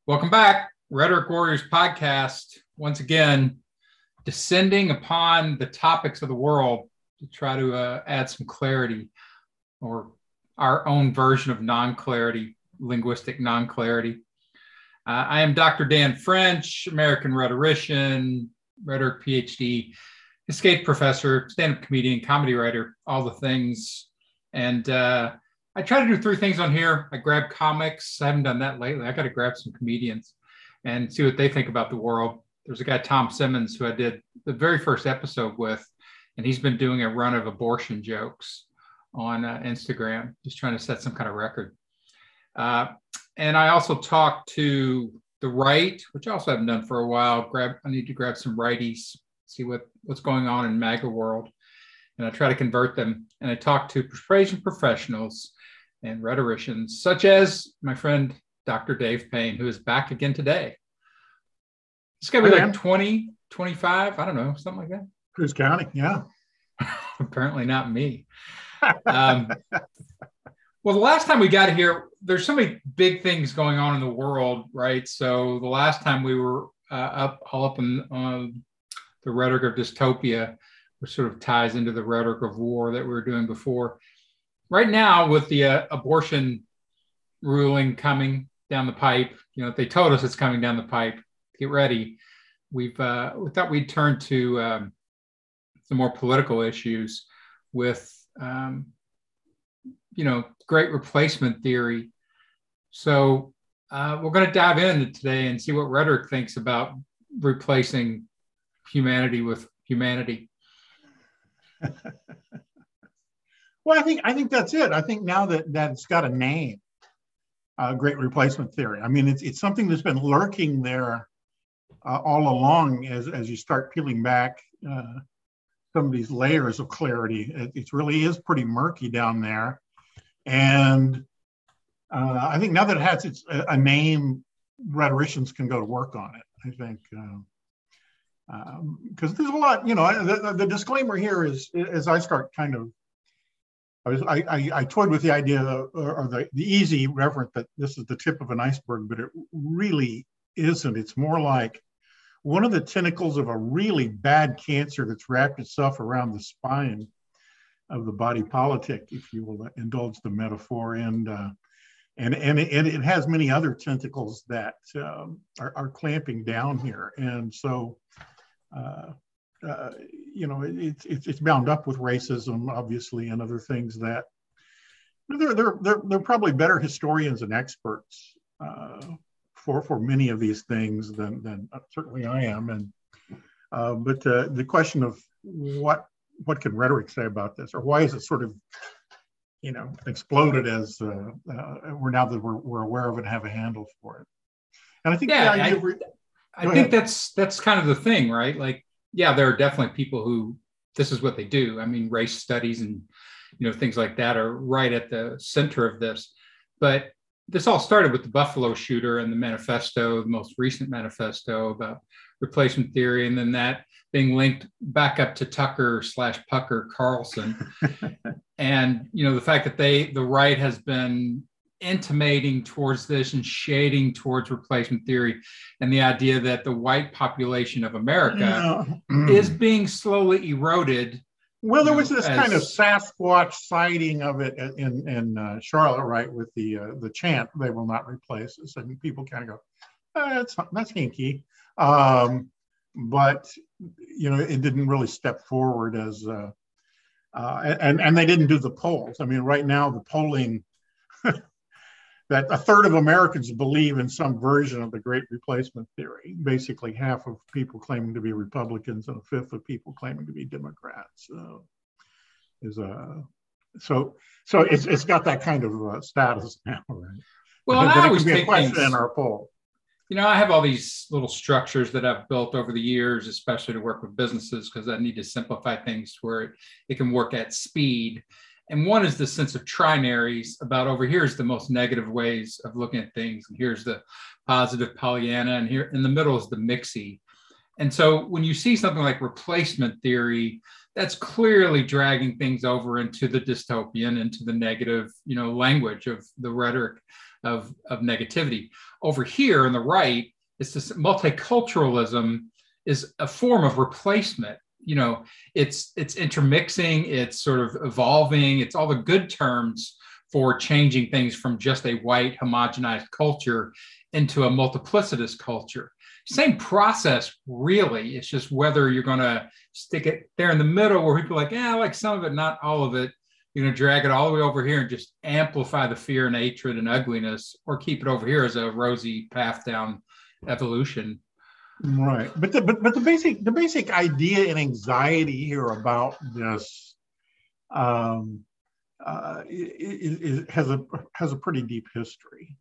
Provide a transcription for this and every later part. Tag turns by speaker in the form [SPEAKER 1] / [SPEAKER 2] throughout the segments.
[SPEAKER 1] Welcome back, Rhetoric Warriors podcast. Once again, descending upon the topics of the world to try to add some clarity or our own version of non-clarity, linguistic non-clarity. I am Dr. Dan French, American rhetorician, rhetoric PhD, escape professor, stand-up comedian, comedy writer, all the things. And I try to do three things on here. I grab comics. I haven't done that lately. I got to grab some comedians and see what they think about the world. There's a guy, Tom Simmons, who I did the very first episode with, and he's been doing a run of abortion jokes on Instagram, just trying to set some kind of record. And I also talked to the right, which I also haven't done for a while. I need to grab some righties, see what's going on in MAGA world. And I try to convert them. And I talk to persuasion professionals and rhetoricians, such as my friend, Dr. Dave Payne, who is back again today. It's got to be like 20, 25, I don't know, something like that.
[SPEAKER 2] Who's counting? Yeah.
[SPEAKER 1] Apparently not me. Well, the last time we got here, there's so many big things going on in the world, right? So the last time we were all up in the rhetoric of dystopia, which sort of ties into the rhetoric of war that we were doing before. Right now, with the abortion ruling coming down the pipe, they told us it's coming down the pipe. Get ready. We thought we'd turn to some more political issues with, great replacement theory. So we're going to dive in today and see what rhetoric thinks about replacing humanity with humanity.
[SPEAKER 2] Well, I think that's it. I think now that it's got a name, great replacement theory. I mean, it's something that's been lurking there all along as you start peeling back some of these layers of clarity. It really is pretty murky down there. And I think now that it has a name, rhetoricians can go to work on it, I think. Because there's a lot, the disclaimer here is, as I start kind of, I toyed with the idea or the easy reference that this is the tip of an iceberg, but it really isn't. It's more like one of the tentacles of a really bad cancer that's wrapped itself around the spine of the body politic, if you will indulge the metaphor, and it has many other tentacles that are clamping down here, and so. It's bound up with racism, obviously, and other things that they're probably better historians and experts for many of these things than certainly I am. And but the question of what can rhetoric say about this, or why is it sort of exploded as we're now that we're aware of it and have a handle for it. And I think
[SPEAKER 1] I think that's kind of the thing, right? Like, yeah, there are definitely people who this is what they do. I mean, race studies and things like that are right at the center of this. But this all started with the Buffalo shooter and the manifesto, the most recent manifesto about replacement theory, and then that being linked back up to Tucker/Pucker Carlson. And the fact that the right has been intimating towards this and shading towards replacement theory, and the idea that the white population of America is being slowly eroded.
[SPEAKER 2] Well, there was this kind of Sasquatch sighting of it in Charlotte, right, with the chant, "They will not replace us," and people kind of go, that's hinky. But it didn't really step forward as and they didn't do the polls. I mean, right now the polling that a third of Americans believe in some version of the great replacement theory. Basically, half of people claiming to be Republicans and a fifth of people claiming to be Democrats. So it's got that kind of status now, right?
[SPEAKER 1] Well, and I always
[SPEAKER 2] think
[SPEAKER 1] a question
[SPEAKER 2] in our poll.
[SPEAKER 1] I have all these little structures that I've built over the years, especially to work with businesses, because I need to simplify things where it can work at speed. And one is the sense of trinaries about over here is the most negative ways of looking at things. And here's the positive Pollyanna, and here in the middle is the mixy. And so when you see something like replacement theory, that's clearly dragging things over into the dystopian, into the negative, language of the rhetoric of negativity. Over here on the right, it's this multiculturalism is a form of replacement. It's intermixing, it's sort of evolving, it's all the good terms for changing things from just a white homogenized culture into a multiplicitous culture. Same process, really. It's just whether you're going to stick it there in the middle where people are like, I like some of it, not all of it. You're going to drag it all the way over here and just amplify the fear and hatred and ugliness, or keep it over here as a rosy path down evolution.
[SPEAKER 2] Right, but the basic idea and anxiety here about this has a pretty deep history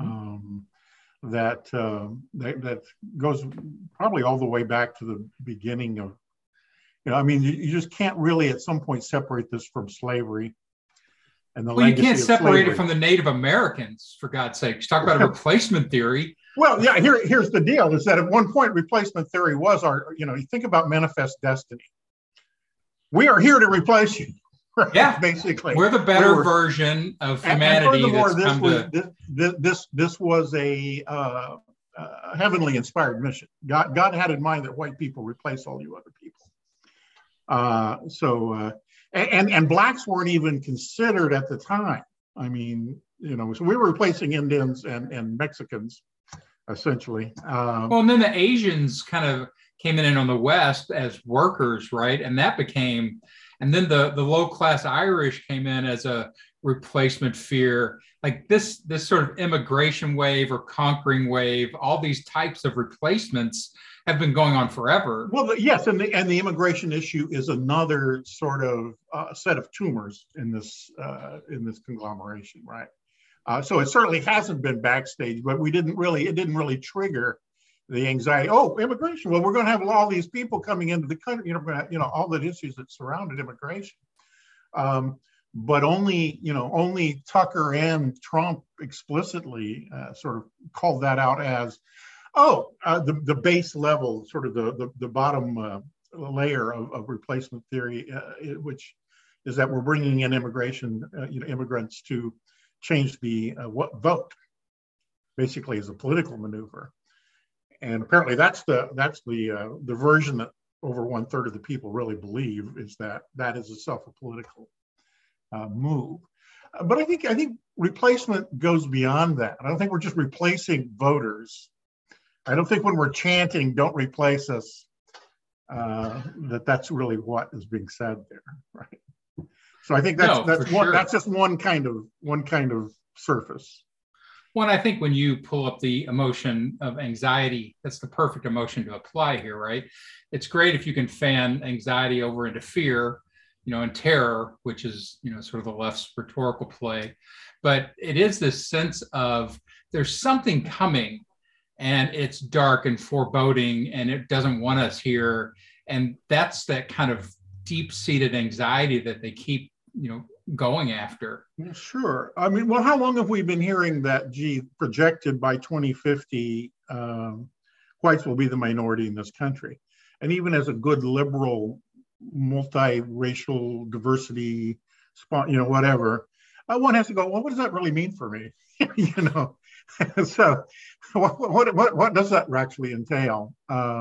[SPEAKER 2] that goes probably all the way back to the beginning of, you just can't really at some point separate this from slavery. And the
[SPEAKER 1] you can't separate it from the Native Americans, for God's sake. You talk about a replacement theory.
[SPEAKER 2] Well, yeah, here's the deal, is that at one point replacement theory was you think about manifest destiny. We are here to replace you. Right?
[SPEAKER 1] Yeah,
[SPEAKER 2] basically.
[SPEAKER 1] We're the better version of humanity.
[SPEAKER 2] And furthermore, this was a heavenly inspired mission. God had in mind that white people replace all you other people. And blacks weren't even considered at the time. So we were replacing Indians and Mexicans, essentially.
[SPEAKER 1] And then the Asians kind of came in on the West as workers, right? And that became, and then the low-class Irish came in as a replacement fear. Like this sort of immigration wave or conquering wave, all these types of replacements have been going on forever.
[SPEAKER 2] Well, yes, and the immigration issue is another sort of set of tumors in this conglomeration, right? So it certainly hasn't been backstage, but it didn't really trigger the anxiety. Oh, immigration. Well, we're going to have all these people coming into the country. All the issues that surrounded immigration. But only Tucker and Trump explicitly sort of called that out as, the base level, sort of the bottom layer of replacement theory, which is that we're bringing in immigrants to change the vote, basically as a political maneuver. And apparently that's the version that over 1/3 of the people really believe, is that is itself a political move. But I think replacement goes beyond that. I don't think we're just replacing voters. I don't think when we're chanting "Don't replace us," that's really what is being said there, right? So I think that's just one kind of surface.
[SPEAKER 1] Well, I think when you pull up the emotion of anxiety, that's the perfect emotion to apply here, right? It's great if you can fan anxiety over into fear, and terror, which is, sort of the left's rhetorical play. But it is this sense of there's something coming, and it's dark and foreboding, and it doesn't want us here. And that's that kind of deep-seated anxiety that they keep, going after.
[SPEAKER 2] Sure. How long have we been hearing that, projected by 2050, whites will be the minority in this country? And even as a good liberal, multiracial diversity, whatever, one has to go, well, what does that really mean for me? So what does that actually entail?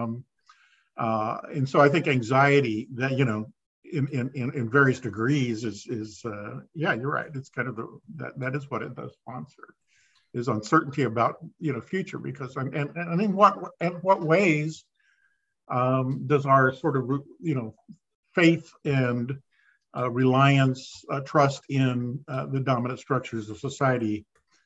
[SPEAKER 2] And so I think anxiety that, in various degrees is you're right. It's kind of that is what it does sponsor, is uncertainty about, future, because and in what ways does our sort of, faith and reliance, trust in the dominant structures of society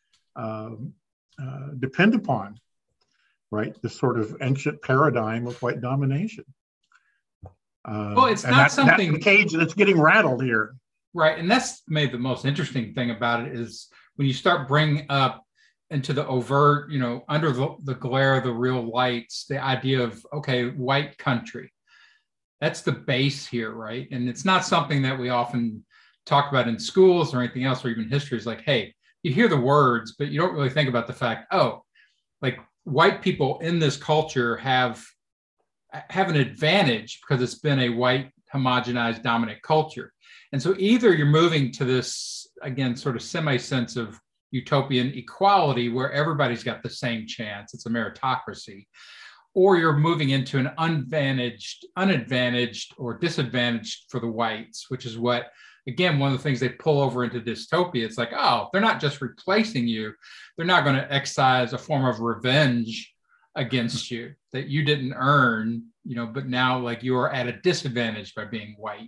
[SPEAKER 2] depend upon, right, this sort of ancient paradigm of white domination?
[SPEAKER 1] Well, it's not something,
[SPEAKER 2] that's the cage that's getting rattled here,
[SPEAKER 1] right? And that's maybe the most interesting thing about it, is when you start bringing up into the overt, under the glare of the real lights, the idea of, okay, white country. That's the base here, right? And it's not something that we often talk about in schools or anything else, or even history. Is like, hey, you hear the words, but you don't really think about the fact, like white people in this culture have an advantage because it's been a white homogenized dominant culture. And so either you're moving to this, again, sort of semi-sense of utopian equality where everybody's got the same chance, it's a meritocracy, or you're moving into an unadvantaged or disadvantaged for the whites, which is what, again, one of the things they pull over into dystopia. It's like, oh, they're not just replacing you. They're not going to exercise a form of revenge against you that you didn't earn, but now like you are at a disadvantage by being white.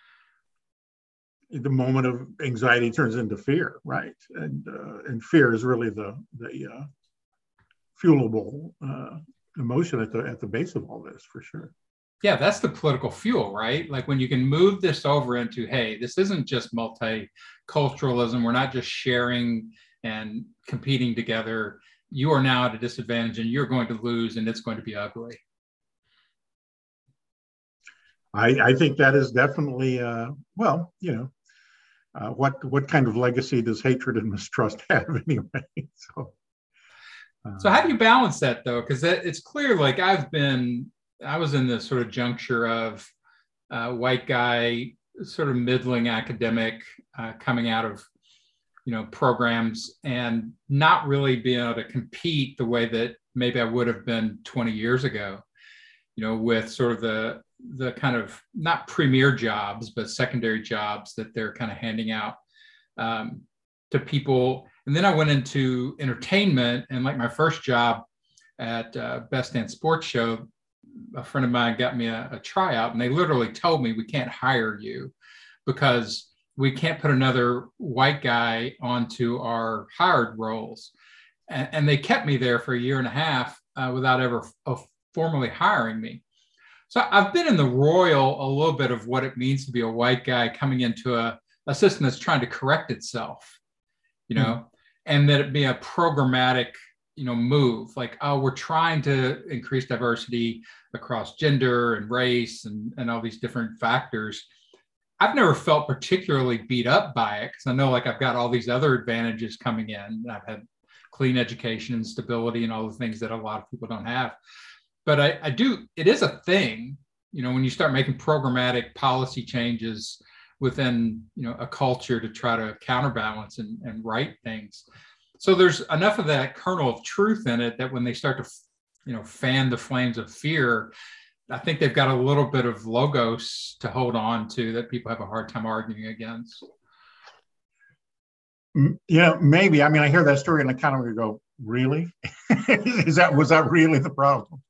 [SPEAKER 2] The moment of anxiety turns into fear, right? And fear is really the fuelable emotion at the base of all this, for sure.
[SPEAKER 1] Yeah, that's the political fuel, right? Like when you can move this over into, hey, this isn't just multiculturalism. We're not just sharing and competing together. You are now at a disadvantage and you're going to lose and it's going to be ugly.
[SPEAKER 2] I think that is definitely, what kind of legacy does hatred and mistrust have anyway?
[SPEAKER 1] So how do you balance that though? Because it's clear, like I was in this sort of juncture of white guy, sort of middling academic, coming out of, programs and not really being able to compete the way that maybe I would have been 20 years ago, with sort of the kind of not premier jobs, but secondary jobs that they're kind of handing out to people. And then I went into entertainment, and like my first job at Best Damn Sports Show, a friend of mine got me a tryout, and they literally told me, we can't hire you because we can't put another white guy onto our hired roles. And they kept me there for a year and a half without ever formally hiring me. So I've been in the royal a little bit of what it means to be a white guy coming into a system that's trying to correct itself, and that it be a programmatic, move. Like, oh, we're trying to increase diversity across gender and race and all these different factors. I've never felt particularly beat up by it because I know like I've got all these other advantages coming in. I've had clean education and stability and all the things that a lot of people don't have. But I do, it is a thing, when you start making programmatic policy changes within, a culture to try to counterbalance and right things. So there's enough of that kernel of truth in it that when they start to, fan the flames of fear, I think they've got a little bit of logos to hold on to that people have a hard time arguing against.
[SPEAKER 2] Yeah, maybe. I mean, I hear that story and I kind of go, really? Was that really the problem?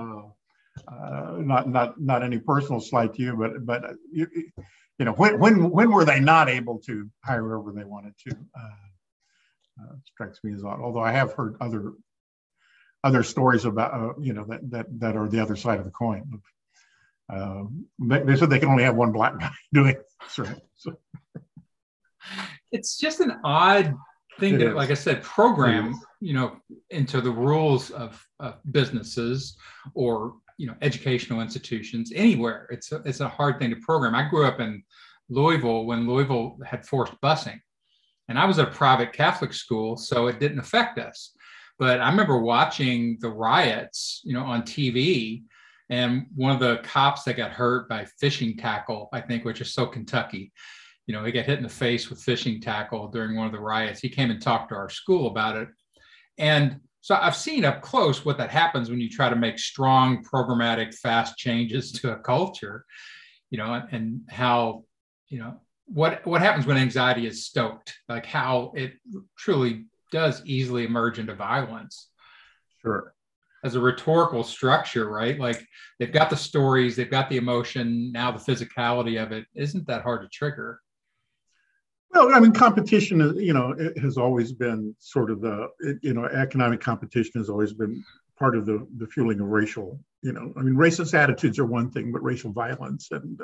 [SPEAKER 2] Not any personal slight to you, but when were they not able to hire whoever they wanted to? Strikes me as odd. Although I have heard other stories about that are the other side of the coin. They said they can only have one black guy doing this, right? So.
[SPEAKER 1] It's just an odd thing to, like I said, program, into the rules of businesses or, educational institutions anywhere. It's a hard thing to program. I grew up in Louisville when Louisville had forced busing, and I was at a private Catholic school, so it didn't affect us. But I remember watching the riots, on TV, and one of the cops that got hurt by fishing tackle, I think, which is so Kentucky, he got hit in the face with fishing tackle during one of the riots. He came and talked to our school about it. And so I've seen up close what that happens when you try to make strong, programmatic, fast changes to a culture, and how, what happens when anxiety is stoked, like how it truly does easily emerge into violence.
[SPEAKER 2] Sure.
[SPEAKER 1] As a rhetorical structure, right? Like they've got the stories, they've got the emotion, now the physicality of it isn't that hard to trigger.
[SPEAKER 2] Well, I mean, competition is, it has always been sort of economic competition has always been part of the fueling of racial, I mean, racist attitudes are one thing, but racial violence and,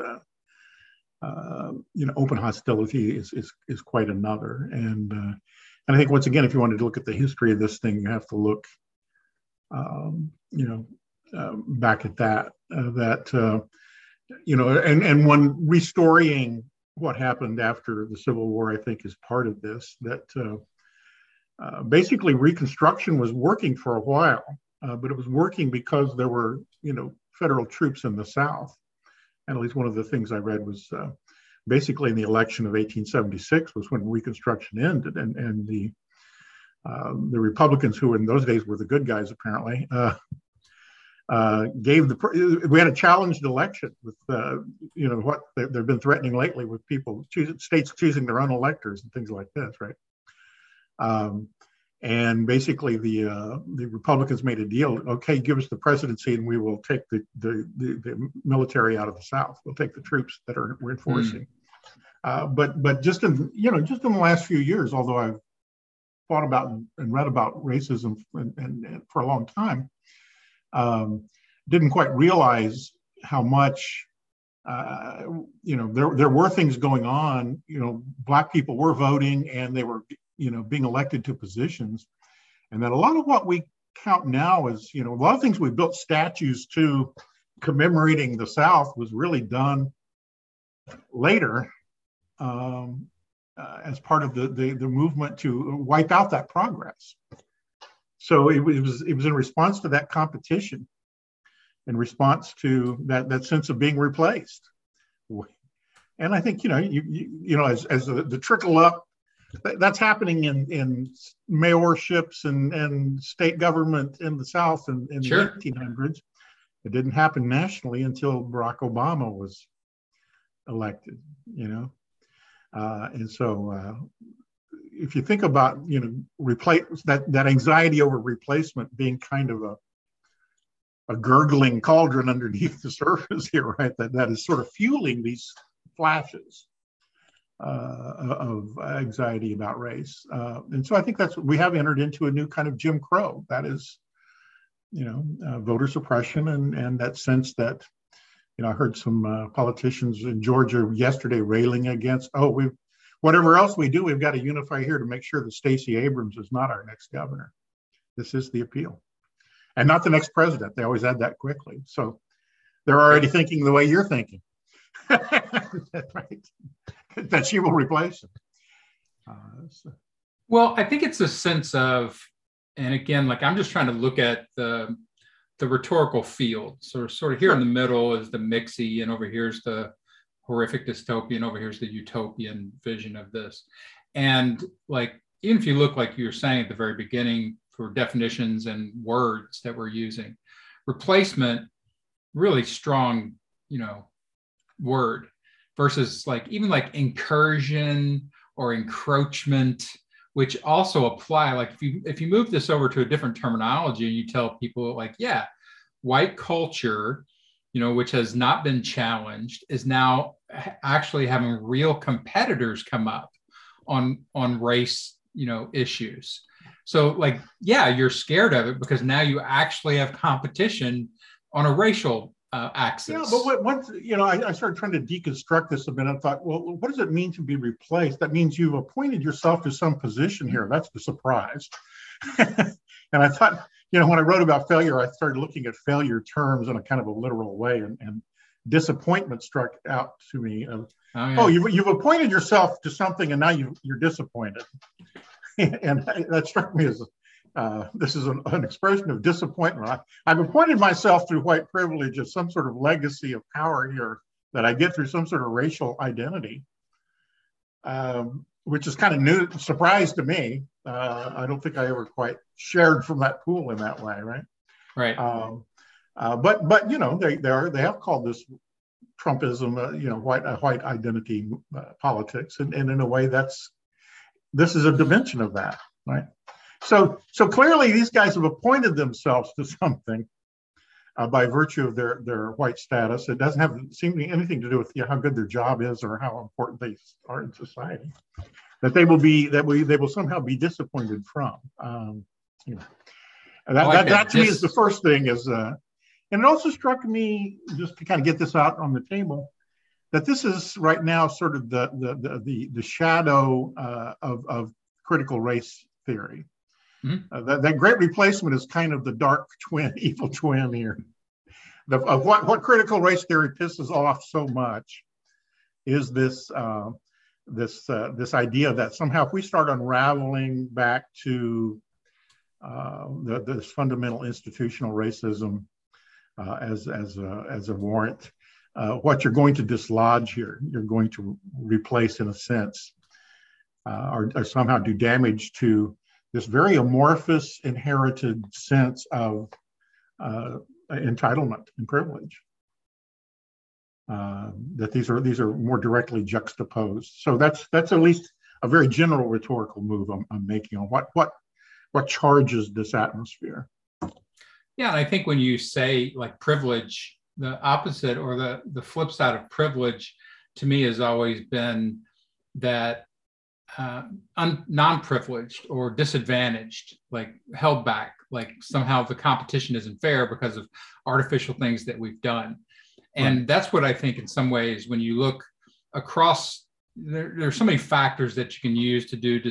[SPEAKER 2] open hostility is quite another. And I think, once again, if you wanted to look at the history of this thing, you have to look, back at that, and one restoring what happened after the Civil War, I think, is part of this, that basically Reconstruction was working for a while, but it was working because there were, federal troops in the South. And at least one of the things I read was basically in the election of 1876 was when Reconstruction ended, and the Republicans, who in those days were the good guys apparently, we had a challenged election with what they've been threatening lately with people states choosing their own electors and things like this, right? And basically the Republicans made a deal. Okay, give us the presidency, and we will take the military out of the South. We'll take the troops that we're enforcing. But just in the last few years, although I've thought about and read about racism and for a long time, didn't quite realize how much there were things going on. Black people were voting, and they were being elected to positions, and that a lot of what we count now as a lot of things we built statues to commemorating the South was really done later as part of the movement to wipe out that progress. So it was in response to that competition, in response to that sense of being replaced. And I think as the trickle up, that's happening in mayorships and state government in the South in
[SPEAKER 1] Sure.
[SPEAKER 2] the 1800s. It didn't happen nationally until Barack Obama was elected. And so if you think about replace that anxiety over replacement being kind of a gurgling cauldron underneath the surface here, right? That is sort of fueling these flashes of anxiety about race. And so I think we have entered into a new kind of Jim Crow. That is, voter suppression and that sense that, I heard some politicians in Georgia yesterday railing against, whatever else we do, we've got to unify here to make sure that Stacey Abrams is not our next governor. This is the appeal. And not the next president. They always add that quickly. So they're already thinking the way you're thinking. Right? That she will replace him.
[SPEAKER 1] Well, I think it's a sense of, and again, like I'm just trying to look at the rhetorical field. So sort of here in the middle is the mixy, and over here's the horrific dystopian, over here's the utopian vision of this. And like, even if you look, like you were saying at the very beginning, for definitions and words that we're using, replacement, really strong, word, versus like even like incursion or encroachment, which also apply. Like if you move this over to a different terminology and you tell people like, yeah, white culture, which has not been challenged, is now actually having real competitors come up on race, issues. So like, yeah, you're scared of it because now you actually have competition on a racial axis.
[SPEAKER 2] Yeah, but once I started trying to deconstruct this a bit. I thought, well, what does it mean to be replaced? That means you've appointed yourself to some position here. That's the surprise. And I thought, when I wrote about failure, I started looking at failure terms in a kind of a literal way, and disappointment struck out to me. You've appointed yourself to something, and now you're disappointed. And that struck me as this is an expression of disappointment. I've appointed myself through white privilege as some sort of legacy of power here that I get through some sort of racial identity, which is kind of new, surprise to me. I don't think I ever quite shared from that pool in that way, right?
[SPEAKER 1] Right.
[SPEAKER 2] But they have called this Trumpism, white identity politics, and in a way this is a dimension of that, right? So clearly these guys have appointed themselves to something by virtue of their white status. It doesn't seem to be anything to do with how good their job is or how important they are in society. That they will somehow be disappointed from. That to me is the first thing. And it also struck me, just to kind of get this out on the table, that this is right now sort of the shadow of critical race theory. Mm-hmm. That great replacement is kind of the dark twin, evil twin here. Of what critical race theory pisses off so much is this idea that somehow if we start unraveling back to this fundamental institutional racism as a warrant, what you're going to dislodge here, you're going to replace in a sense, or somehow do damage to this very amorphous inherited sense of entitlement and privilege. That these are more directly juxtaposed. So that's at least a very general rhetorical move I'm making on what charges this atmosphere.
[SPEAKER 1] Yeah, and I think when you say like privilege, the opposite or the flip side of privilege to me has always been that non-privileged or disadvantaged, like held back, like somehow the competition isn't fair because of artificial things that we've done. And right. That's what I think in some ways, when you look across, there are so many factors that you can use to do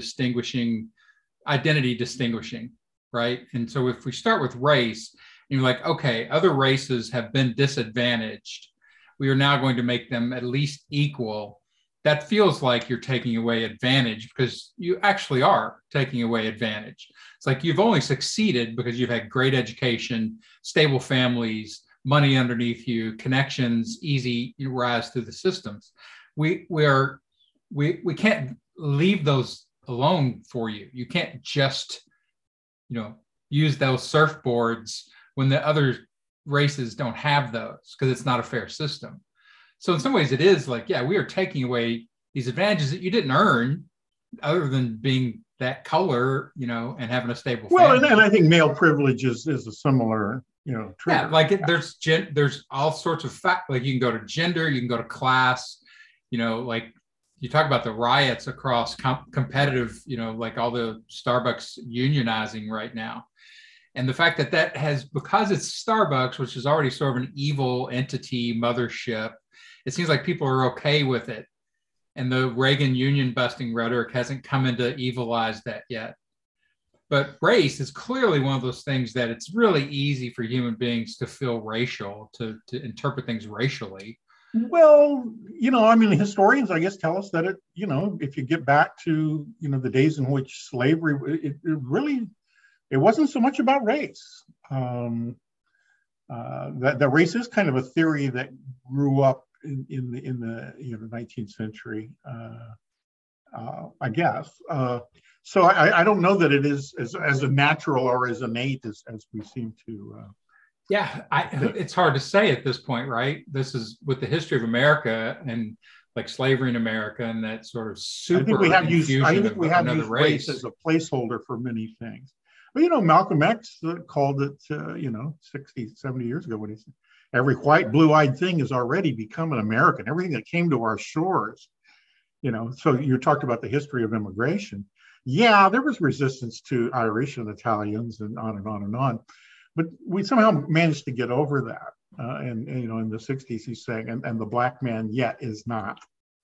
[SPEAKER 1] identity distinguishing, right? And so if we start with race, and you're like, okay, other races have been disadvantaged. We are now going to make them at least equal. That feels like you're taking away advantage because you actually are taking away advantage. It's like you've only succeeded because you've had great education, stable families, money underneath you, connections, easy rise through the systems. We can't leave those alone for you. You can't just, use those surfboards when the other races don't have those because it's not a fair system. So in some ways it is like, yeah, we are taking away these advantages that you didn't earn other than being that color, and having a stable family.
[SPEAKER 2] Well, and I think male privilege is a similar, trigger.
[SPEAKER 1] Yeah, like there's all sorts of like you can go to gender, you can go to class, like you talk about the riots across competitive, like all the Starbucks unionizing right now. And the fact that has, because it's Starbucks, which is already sort of an evil entity mothership, it seems like people are okay with it. And the Reagan union busting rhetoric hasn't come in to evilize that yet. But race is clearly one of those things that it's really easy for human beings to feel racial, to interpret things racially.
[SPEAKER 2] Well, historians, I guess, tell us that if you get back to, the days in which slavery, it wasn't so much about race. That race is kind of a theory that grew up in the 19th century, I guess. So I don't know that it is as a natural or as innate as we seem to.
[SPEAKER 1] It's hard to say at this point, right? This is with the history of America and like slavery in America and that sort of super. I think we have
[SPEAKER 2] used race as a placeholder for many things. But Malcolm X called it 60, 70 years ago when he said, every white blue-eyed thing has already become an American. Everything that came to our shores, so you talked about the history of immigration. Yeah, there was resistance to Irish and Italians and on and on and on. But we somehow managed to get over that. And in the 60s, he's saying, and the black man yet is not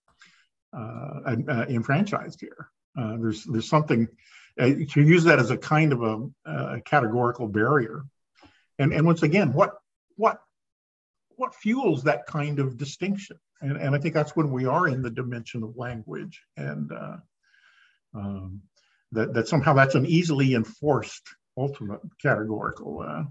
[SPEAKER 2] enfranchised here. There's something, to use that as a kind of a categorical barrier. And once again, what fuels that kind of distinction? And I think that's when we are in the dimension of language, and that somehow that's an easily enforced ultimate categorical,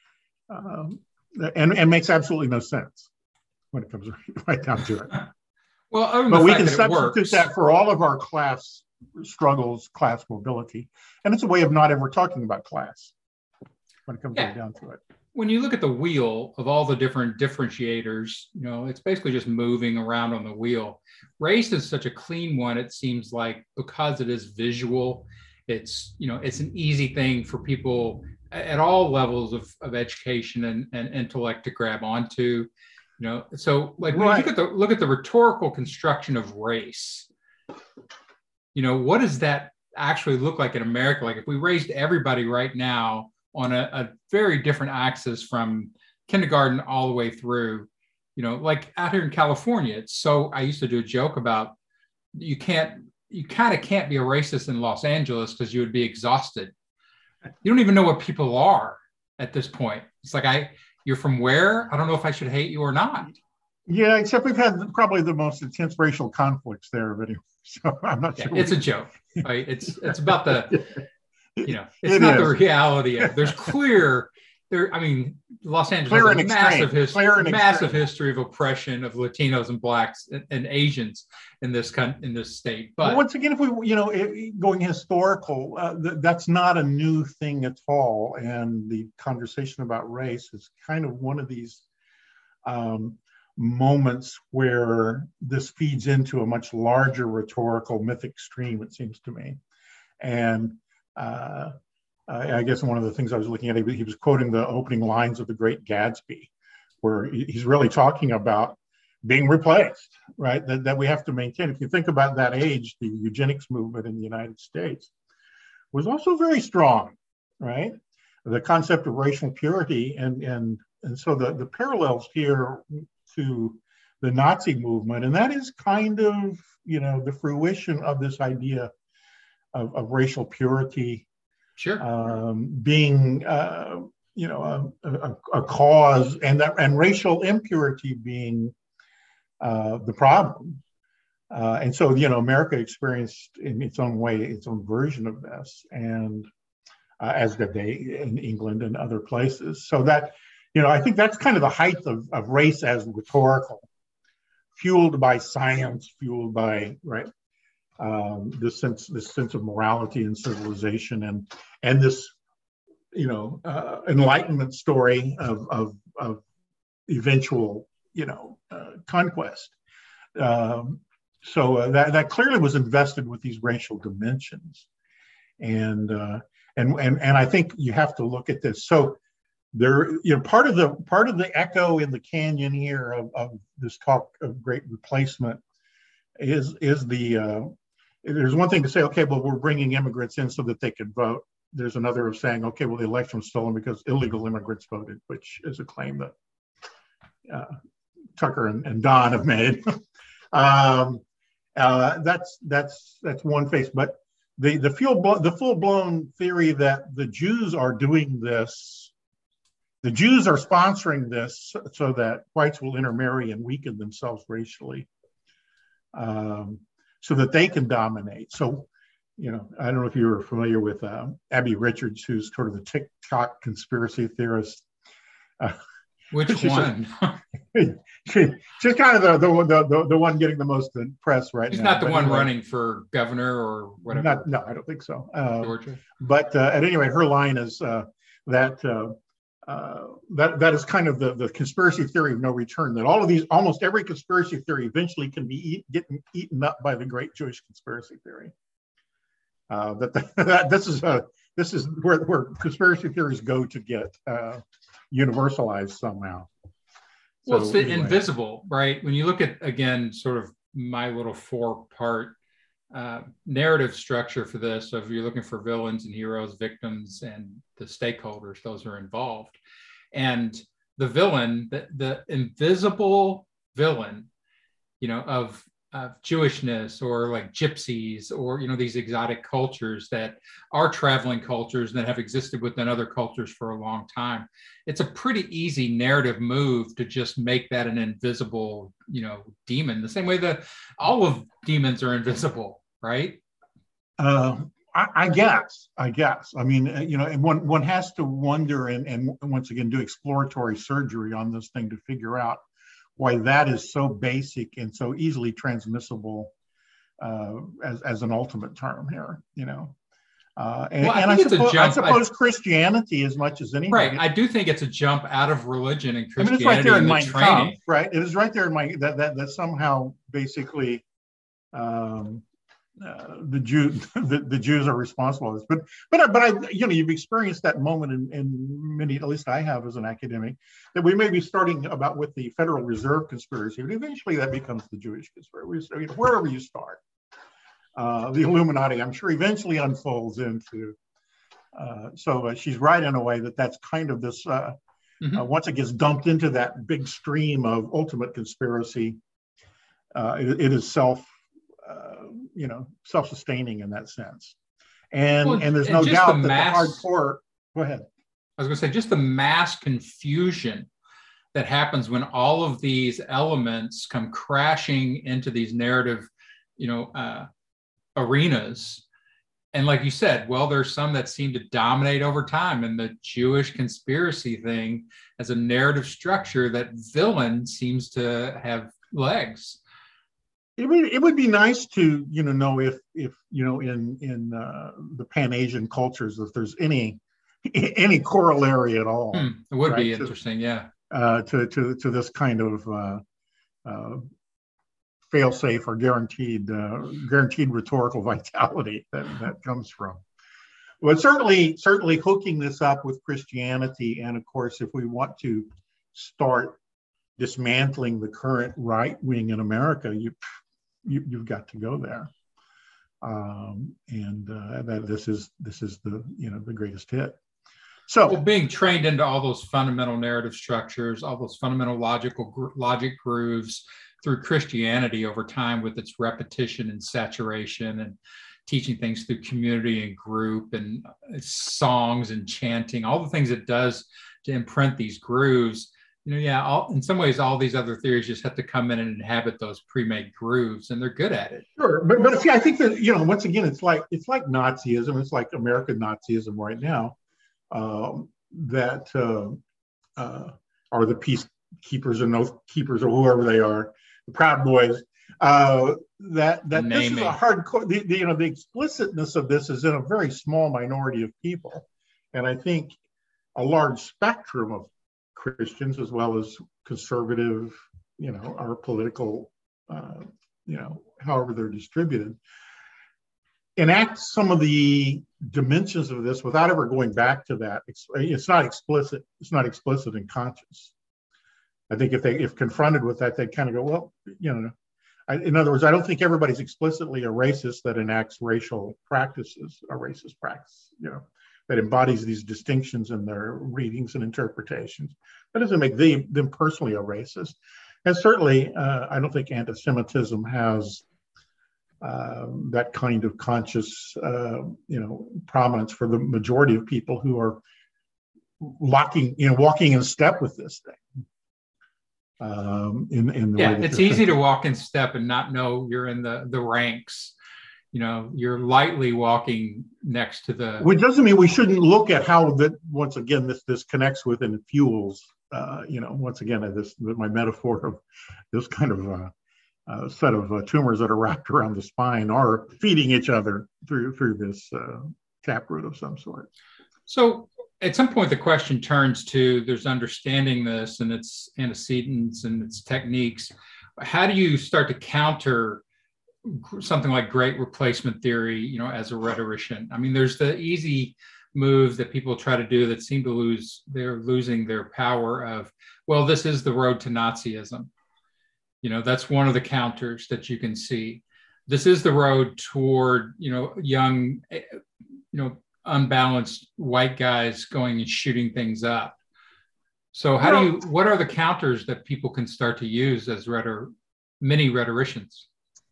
[SPEAKER 2] and makes absolutely no sense when it comes right down to it.
[SPEAKER 1] Well,
[SPEAKER 2] but we can substitute that for all of our class struggles, class mobility, and it's a way of not ever talking about class when it comes right down to it.
[SPEAKER 1] When you look at the wheel of all the different differentiators, it's basically just moving around on the wheel. Race is such a clean one, it seems like, because it is visual. It's an easy thing for people at all levels of education and intellect to grab onto. So like when you look at the rhetorical construction of race, what does that actually look like in America? Like if we raised everybody right now on a very different axis from kindergarten all the way through, like out here in California, I used to do a joke about you kind of can't be a racist in Los Angeles because you would be exhausted. You don't even know what people are at this point. It's like, you're from where? I don't know if I should hate you or not.
[SPEAKER 2] Yeah, except we've had probably the most intense racial conflicts there of anyone. So I'm not sure.
[SPEAKER 1] It's a joke, right? It's about the, it's not the reality of. There's clear I mean, Los Angeles
[SPEAKER 2] Clear
[SPEAKER 1] has
[SPEAKER 2] and
[SPEAKER 1] a
[SPEAKER 2] extreme.
[SPEAKER 1] massive history of oppression of Latinos and Blacks and Asians in this state. But
[SPEAKER 2] once again, if we, going historical, that's not a new thing at all. And the conversation about race is kind of one of these moments where this feeds into a much larger rhetorical mythic stream, it seems to me. And I guess one of the things I was looking at, he was quoting the opening lines of The Great Gatsby, where he's really talking about being replaced, right? That we have to maintain. If you think about that age, the eugenics movement in the United States was also very strong, right? The concept of racial purity, and so the parallels here to the Nazi movement, and that is kind of, the fruition of this idea of racial purity,
[SPEAKER 1] sure,
[SPEAKER 2] being a cause, and racial impurity being the problem. And so, America experienced in its own way, its own version of this, and as did they in England and other places. So that, I think that's kind of the height of race as rhetorical, fueled by science, fueled by, right, this sense of morality and civilization, and this, Enlightenment story of eventual, conquest. So that clearly was invested with these racial dimensions, and I think you have to look at this. So there, part of the echo in the canyon here of this talk of great replacement is the there's one thing to say, okay, well, we're bringing immigrants in so that they can vote. There's another of saying, okay, well, the election was stolen because illegal immigrants voted, which is a claim that Tucker and Don have made. That's one face, but the full-blown theory that the Jews are doing this, the Jews are sponsoring this so that whites will intermarry and weaken themselves racially, so that they can dominate. So, I don't know if you're familiar with Abby Richards, who's sort of the TikTok conspiracy theorist.
[SPEAKER 1] Which one?
[SPEAKER 2] She's kind of the one getting the most press right now.
[SPEAKER 1] She's not the one running for governor or whatever.
[SPEAKER 2] No, I don't think so.
[SPEAKER 1] Georgia.
[SPEAKER 2] But at any rate, her line is that is kind of the conspiracy theory of no return. That almost every conspiracy theory eventually can be getting eaten up by the great Jewish conspiracy theory. This is where conspiracy theories go to get universalized somehow.
[SPEAKER 1] Well, so, it's the invisible, right? When you look at, again, sort of my little 4-part narrative structure for this, if you're looking for villains and heroes, victims, and the stakeholders, those are involved. And the villain, the invisible villain, of Jewishness, or like gypsies, or, these exotic cultures that are traveling cultures that have existed within other cultures for a long time. It's a pretty easy narrative move to just make that an invisible, demon, the same way that all of demons are invisible, right?
[SPEAKER 2] I guess. I mean, and one has to wonder and once again do exploratory surgery on this thing to figure out why that is so basic and so easily transmissible as an ultimate term here, I suppose Christianity, as much as anything.
[SPEAKER 1] Right. I do think it's a jump out of religion and Christianity.
[SPEAKER 2] I mean, it's right there in
[SPEAKER 1] Mein Kampf,
[SPEAKER 2] right? It is right there in that somehow basically the Jews are responsible for this. But I, you've experienced that moment in many, at least I have as an academic, that we may be starting about with the Federal Reserve conspiracy, but eventually that becomes the Jewish conspiracy. Wherever you start, the Illuminati, I'm sure, eventually unfolds into. So she's right in a way that's kind of this. Once it gets dumped into that big stream of ultimate conspiracy, it is self-sustaining in that sense, and there's no doubt that the hardcore. Go ahead.
[SPEAKER 1] I was going to say, just the mass confusion that happens when all of these elements come crashing into these narrative, arenas, And like you said, well, there's some that seem to dominate over time, and the Jewish conspiracy thing as a narrative structure, that villain seems to have legs.
[SPEAKER 2] It would be nice to know if in the Pan Asian cultures, if there's any corollary at all.
[SPEAKER 1] It would
[SPEAKER 2] right,
[SPEAKER 1] be interesting, yeah.
[SPEAKER 2] To this kind of fail-safe or guaranteed rhetorical vitality that comes from. But certainly hooking this up with Christianity, and of course, if we want to start dismantling the current right wing in America, you've got to go there, and that this is the greatest hit. So,
[SPEAKER 1] well, being trained into all those fundamental narrative structures, all those fundamental logic grooves through Christianity over time, with its repetition and saturation, and teaching things through community and group and songs and chanting, all the things it does to imprint these grooves. In some ways, all these other theories just have to come in and inhabit those pre-made grooves, and they're good at it.
[SPEAKER 2] Sure, but see, I think that once again, it's like Nazism. It's like American Nazism right now, that are the peacekeepers and oath keepers, or whoever they are, the Proud Boys. That this is a hardcore. The explicitness of this is in a very small minority of people, and I think a large spectrum of Christians, as well as conservative, our political, however they're distributed, enact some of the dimensions of this without ever going back to that. It's not explicit. It's not explicit and conscious. I think if confronted with that, they'd kind of go, well, in other words, I don't think everybody's explicitly a racist that enacts racial practices, a racist practice, that embodies these distinctions in their readings and interpretations. That doesn't make them personally a racist. And certainly, I don't think anti-Semitism has that kind of conscious, prominence for the majority of people who are walking in step with this thing.
[SPEAKER 1] It's easy to walk in step and not know you're in the ranks. You're lightly walking next to the.
[SPEAKER 2] Which doesn't mean we shouldn't look at how that, once again, this connects with and fuels. Once again, my metaphor of this kind of set of tumors that are wrapped around the spine are feeding each other through this taproot of some sort.
[SPEAKER 1] So at some point, the question turns to, there's understanding this and its antecedents and its techniques. How do you start to counter something like great replacement theory, as a rhetorician? I mean, there's the easy moves that people try to do that seem to they're losing their power of, well, this is the road to Nazism. That's one of the counters that you can see. This is the road toward, young, unbalanced white guys going and shooting things up. So what are the counters that people can start to use as mini rhetoricians?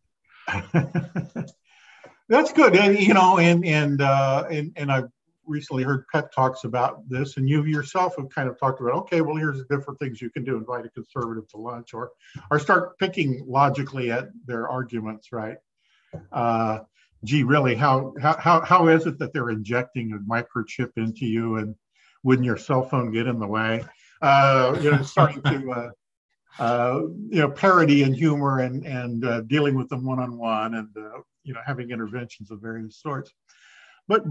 [SPEAKER 2] That's good. And I've recently heard pep talks about this, and you yourself have kind of talked about, okay, well, here's the different things you can do: invite a conservative to lunch, or start picking logically at their arguments, right? Gee, really, how is it that they're injecting a microchip into you, and wouldn't your cell phone get in the way? Starting to parody and humor and dealing with them one-on-one, and having interventions of various sorts. But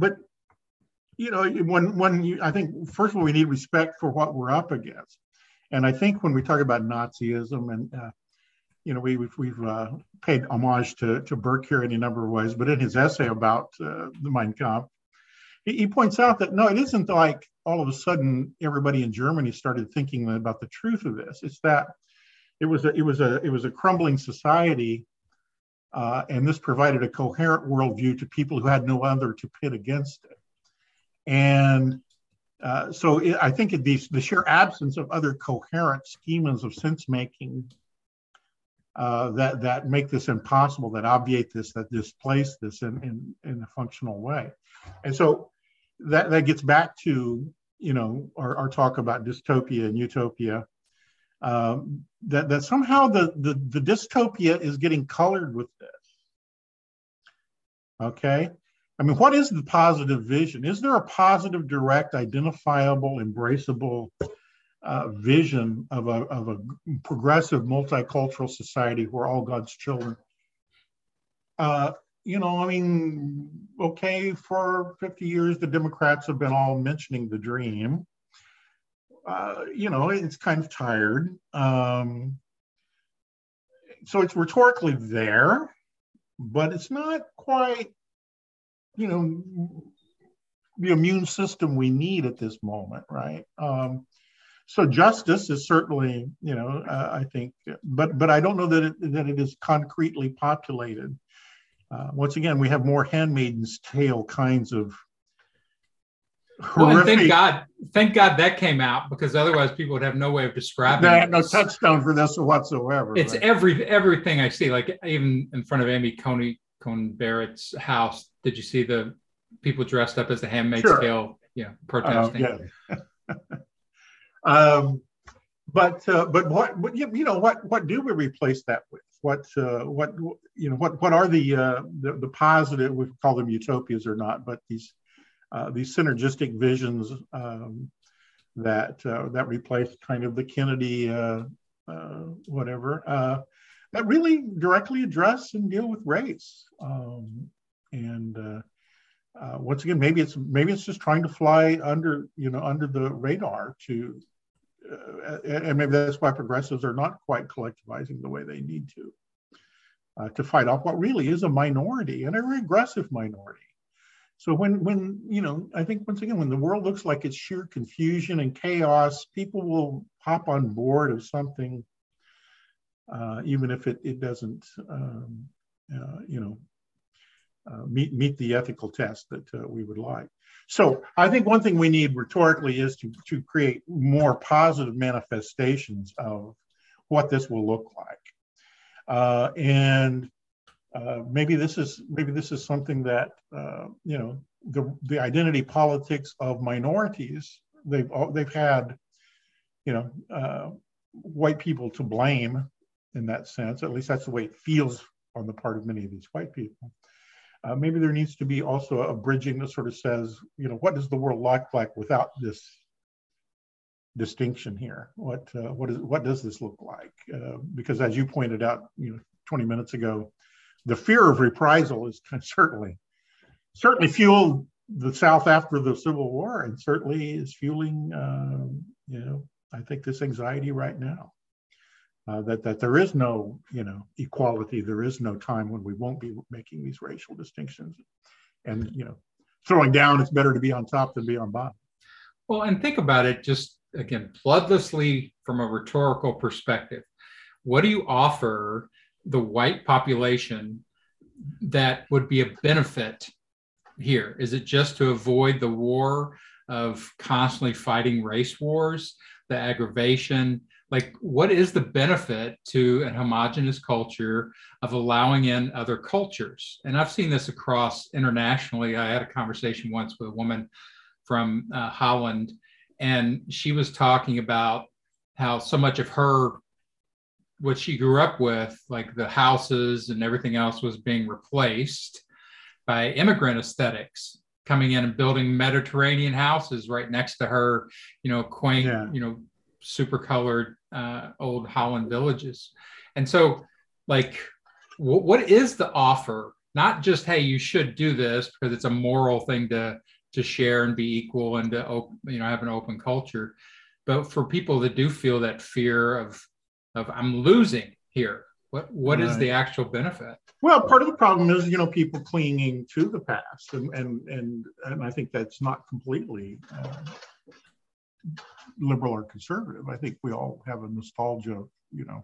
[SPEAKER 2] I think, first of all, we need respect for what we're up against. And I think when we talk about Nazism, and we've paid homage to Burke here in a number of ways, but in his essay about the Mein Kampf, he points out that no, it isn't like all of a sudden everybody in Germany started thinking about the truth of this. It's that it was a crumbling society, and this provided a coherent worldview to people who had no other to pit against it. And I think the sheer absence of other coherent schemas of sense making that make this impossible, that obviate this, that displace this in a functional way. And so that gets back to our talk about dystopia and utopia. That somehow the dystopia is getting colored with this. Okay, I mean, what is the positive vision? Is there a positive, direct, identifiable, embraceable vision of a progressive, multicultural society where all God's children? You know, I mean, okay, for 50 years, the Democrats have been all mentioning the dream. You know, it's kind of tired. So it's rhetorically there, but it's not quite, you know, the immune system we need at this moment, right? So justice is certainly, you know, I think, but I don't know that it is concretely populated. Once again, we have more Handmaid's Tale kinds of horrific.
[SPEAKER 1] Well, thank God that came out, because otherwise people would have no way of describing it.
[SPEAKER 2] No touchstone for this whatsoever.
[SPEAKER 1] It's right? Everything I see, like even in front of Amy Coney Barrett's house. Did you see the people dressed up as the Handmaid's Tale? Yeah, protesting.
[SPEAKER 2] But what you know, what do we replace that with? What you know, what are the positive, we call them utopias or not, but these synergistic visions that replace kind of the Kennedy whatever that really directly address and deal with race. Once again, maybe it's just trying to fly under the radar to. And maybe that's why progressives are not quite collectivizing the way they need to fight off what really is a minority, and a regressive minority. So when you know, I think once again, when the world looks like it's sheer confusion and chaos, people will hop on board of something, even if it doesn't, you know, meet the ethical test that we would like. So I think one thing we need rhetorically is to create more positive manifestations of what this will look like, and maybe this is something that you know, the identity politics of minorities. They've had, you know, white people to blame in that sense. At least that's the way it feels on the part of many of these white people. Maybe there needs to be also a bridging that sort of says, you know, what does the world look like without this distinction here? What does this look like? Because as you pointed out, you know, 20 minutes ago, the fear of reprisal is certainly fueled the South after the Civil War, and certainly is fueling, you know, I think this anxiety right now. That there is no, you know, equality. There is no time when we won't be making these racial distinctions, and, you know, throwing down, it's better to be on top than be on bottom.
[SPEAKER 1] Well, and think about it just again, bloodlessly from a rhetorical perspective. What do you offer the white population that would be a benefit here? Is it just to avoid the war of constantly fighting race wars, the aggravation? Like, what is the benefit to a homogenous culture of allowing in other cultures? And I've seen this across internationally. I had a conversation once with a woman from Holland, and she was talking about how so much of what she grew up with, like the houses and everything else, was being replaced by immigrant aesthetics, coming in and building Mediterranean houses right next to her, you know, quaint, you know, super colored old Holland villages. And so, like, what is the offer? Not just, hey, you should do this because it's a moral thing to share and be equal and to, you know, have an open culture, but for people that do feel that fear of I'm losing here, what is the actual benefit?
[SPEAKER 2] Well, part of the problem is, you know, people clinging to the past, and I think that's not completely liberal or conservative. I think we all have a nostalgia, you know,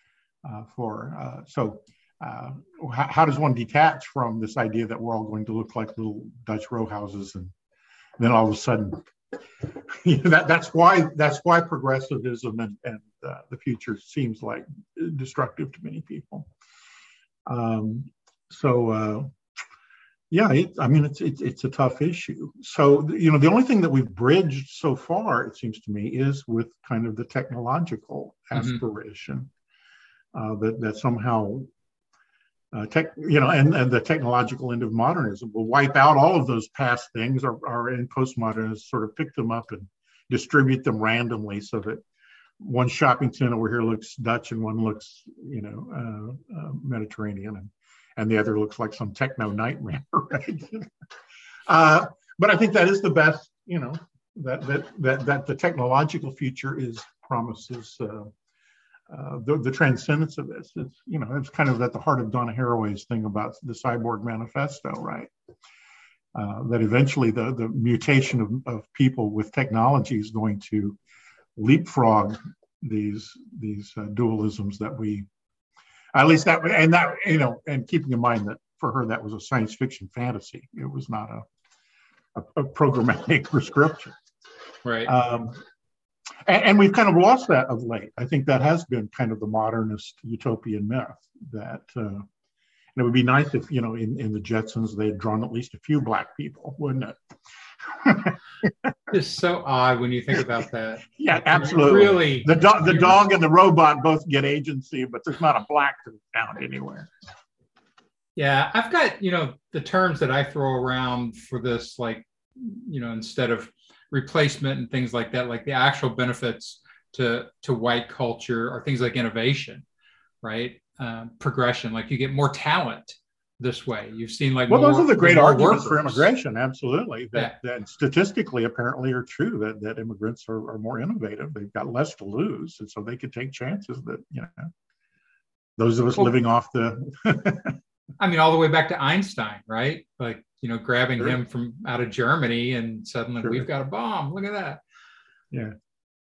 [SPEAKER 2] how does one detach from this idea that we're all going to look like little Dutch row houses, and then all of a sudden, you know, that's why progressivism and the future seems like destructive to many people. Yeah, I mean, it's a tough issue. So, you know, the only thing that we've bridged so far, it seems to me, is with kind of the technological aspiration, that somehow and the technological end of modernism will wipe out all of those past things, or in postmodernists sort of pick them up and distribute them randomly so that one shopping center over here looks Dutch and one looks, Mediterranean, and the other looks like some techno nightmare, right? But I think that is the best, that the technological future promises the transcendence of this. It's kind of at the heart of Donna Haraway's thing about the Cyborg Manifesto, right? That eventually the mutation of people with technology is going to leapfrog these dualisms that we, at least that, and keeping in mind that for her that was a science fiction fantasy. It was not a programmatic prescription,
[SPEAKER 1] right?
[SPEAKER 2] And we've kind of lost that of late. I think that has been kind of the modernist utopian myth that it would be nice if, in the Jetsons, they had drawn at least a few Black people, wouldn't it?
[SPEAKER 1] It's so odd when you think about that.
[SPEAKER 2] Yeah, absolutely. Really, the dog and the robot both get agency, but there's not a Black to be found anywhere.
[SPEAKER 1] Yeah, I've got, the terms that I throw around for this, like, instead of replacement and things like that, like the actual benefits to white culture are things like innovation, right? Progression, like you get more talent this way. You've seen
[SPEAKER 2] those are the great arguments for immigration. Absolutely, that statistically apparently are true. That immigrants are more innovative. They've got less to lose, and so they could take chances that those of us living off the.
[SPEAKER 1] I mean, all the way back to Einstein, right? Like, grabbing him from out of Germany, and suddenly we've got a bomb. Look at that.
[SPEAKER 2] Yeah.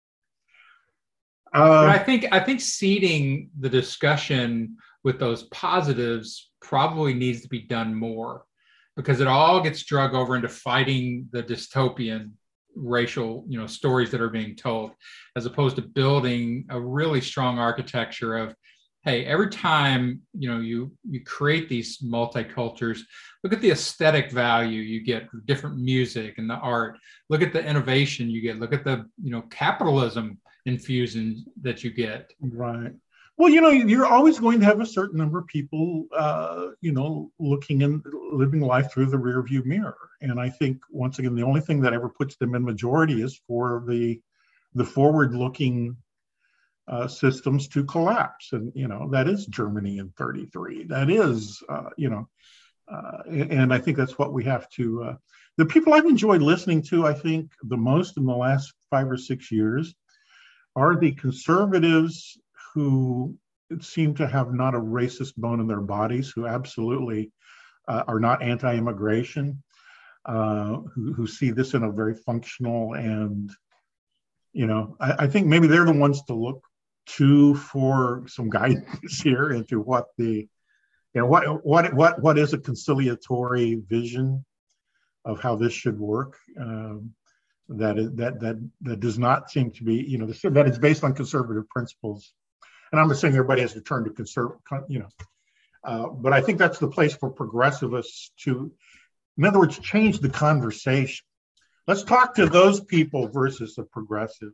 [SPEAKER 1] But I think seeding the discussion with those positives probably needs to be done more, because it all gets drug over into fighting the dystopian racial, stories that are being told, as opposed to building a really strong architecture of, hey, every time you create these multicultures, look at the aesthetic value you get from different music and the art. Look at the innovation you get. Look at the capitalism infusion that you get.
[SPEAKER 2] Right. Well, you're always going to have a certain number of people, looking and living life through the rearview mirror. And I think once again, the only thing that ever puts them in majority is for the forward-looking systems to collapse, and that is Germany in 33. That is, and I think that's what we have to. The people I've enjoyed listening to, I think, the most in the last 5 or 6 years, are the conservatives who seem to have not a racist bone in their bodies, who absolutely are not anti-immigration, who see this in a very functional and, I think maybe they're the ones to look to for some guidance here into what what is a conciliatory vision of how this should work. That does not seem to be, that is based on conservative principles. And I'm not saying everybody has to turn to conservative, but I think that's the place for progressivists to, in other words, change the conversation. Let's talk to those people versus a progressive,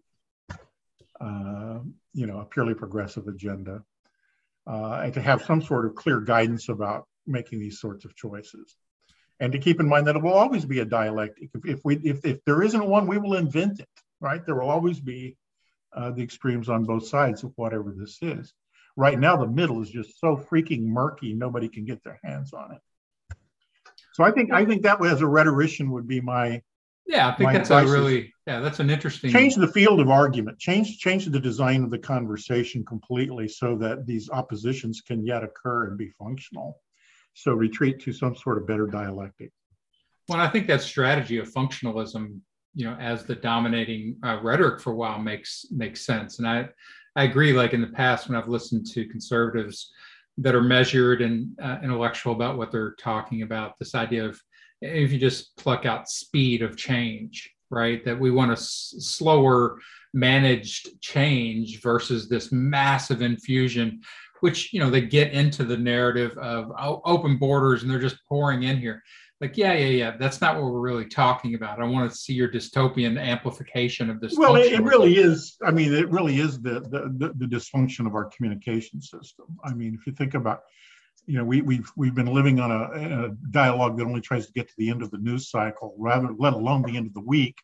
[SPEAKER 2] a purely progressive agenda, and to have some sort of clear guidance about making these sorts of choices. And to keep in mind that it will always be a dialectic. If there isn't one, we will invent it, right? There will always be the extremes on both sides of whatever this is. Right now, the middle is just so freaking murky, nobody can get their hands on it. So I think that as a rhetorician would be my.
[SPEAKER 1] Yeah, I think that's that's an interesting.
[SPEAKER 2] Change the field of argument, change the design of the conversation completely so that these oppositions can yet occur and be functional. So retreat to some sort of better dialectic.
[SPEAKER 1] Well, I think that strategy of functionalism, as the dominating rhetoric for a while makes sense. And I agree, like in the past when I've listened to conservatives that are measured and intellectual about what they're talking about, this idea of, if you just pluck out speed of change, right? That we want a slower managed change versus this massive infusion, which, they get into the narrative of open borders and they're just pouring in here. Like, yeah. That's not what we're really talking about. I want to see your dystopian amplification of this.
[SPEAKER 2] Well, it really is. I mean, it really is the dysfunction of our communication system. I mean, if you think about, we've been living on a dialogue that only tries to get to the end of the news cycle, rather let alone the end of the week.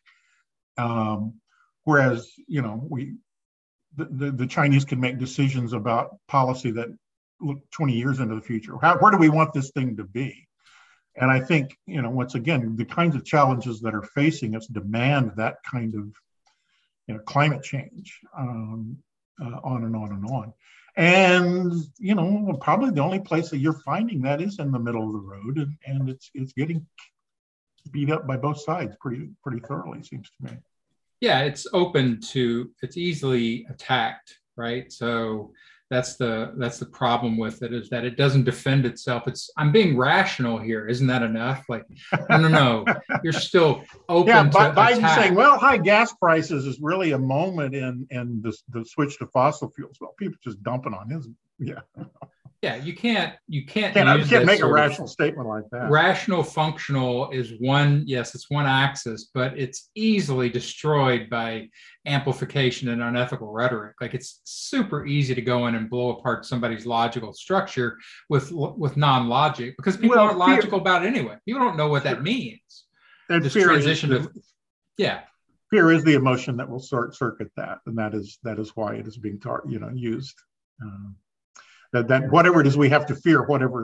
[SPEAKER 2] Whereas the Chinese can make decisions about policy that look 20 years into the future. Where do we want this thing to be? And I think, once again, the kinds of challenges that are facing us demand that kind of, climate change, on and on and on. And, probably the only place that you're finding that is in the middle of the road, and it's getting beat up by both sides pretty thoroughly, seems to me.
[SPEAKER 1] Yeah, it's easily attacked, right? So that's the problem with it, is that it doesn't defend itself. I'm being rational here. Isn't that enough? Like, no. You're still open to
[SPEAKER 2] Biden
[SPEAKER 1] attack.
[SPEAKER 2] saying, well, high gas prices is really a moment in the switch to fossil fuels. Well, people just dumping on his. Yeah.
[SPEAKER 1] Yeah, you can't
[SPEAKER 2] make a rational statement like that.
[SPEAKER 1] Rational functional is it's one axis, but it's easily destroyed by amplification and unethical rhetoric. Like, it's super easy to go in and blow apart somebody's logical structure with non-logic, because people aren't logical about it anyway. People don't know what that means.
[SPEAKER 2] And
[SPEAKER 1] this
[SPEAKER 2] fear
[SPEAKER 1] transition
[SPEAKER 2] fear is the emotion that will circuit that, and that is why it is being used. That whatever it is we have to fear, whatever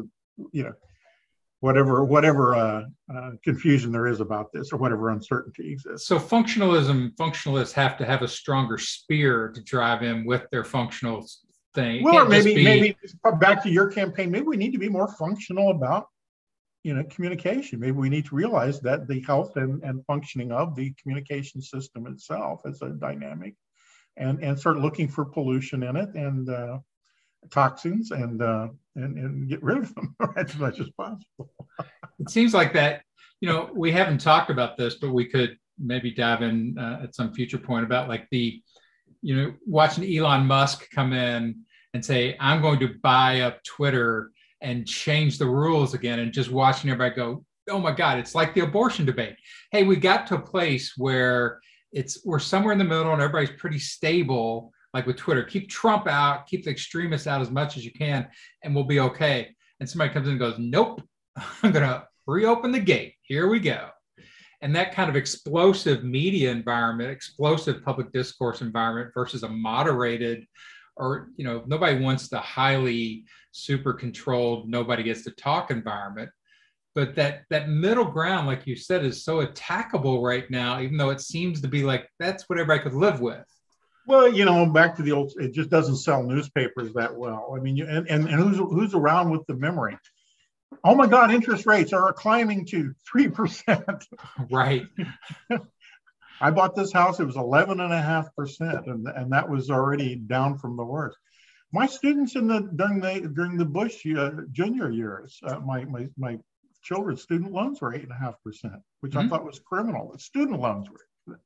[SPEAKER 2] confusion there is about this, or whatever uncertainty exists.
[SPEAKER 1] So functionalists have to have a stronger spear to drive in with their functional thing.
[SPEAKER 2] Well, or maybe back to your campaign, maybe we need to be more functional about communication. Maybe we need to realize that the health and functioning of the communication system itself is a dynamic, and start looking for pollution in it, and toxins, and get rid of them as much as possible.
[SPEAKER 1] It seems like that, we haven't talked about this, but we could maybe dive in at some future point about, like, watching Elon Musk come in and say, I'm going to buy up Twitter and change the rules again, and just watching everybody go, oh my God, it's like the abortion debate. Hey, we got to a place where we're somewhere in the middle and everybody's pretty stable. Like with Twitter, keep Trump out, keep the extremists out as much as you can, and we'll be okay. And somebody comes in and goes, nope, I'm going to reopen the gate. Here we go. And that kind of explosive media environment, explosive public discourse environment versus a moderated, or, nobody wants the highly super controlled, nobody gets to talk environment. But that middle ground, like you said, is so attackable right now, even though it seems to be like that's what everybody could live with.
[SPEAKER 2] Well, back to the old, it just doesn't sell newspapers that well. I mean, and who's around with the memory? Oh my God, interest rates are climbing to 3%.
[SPEAKER 1] Right.
[SPEAKER 2] I bought this house, it was 11.5%, and that was already down from the worst. My students during the Bush junior years, my children's student loans were 8.5%, which I thought was criminal. The student loans were,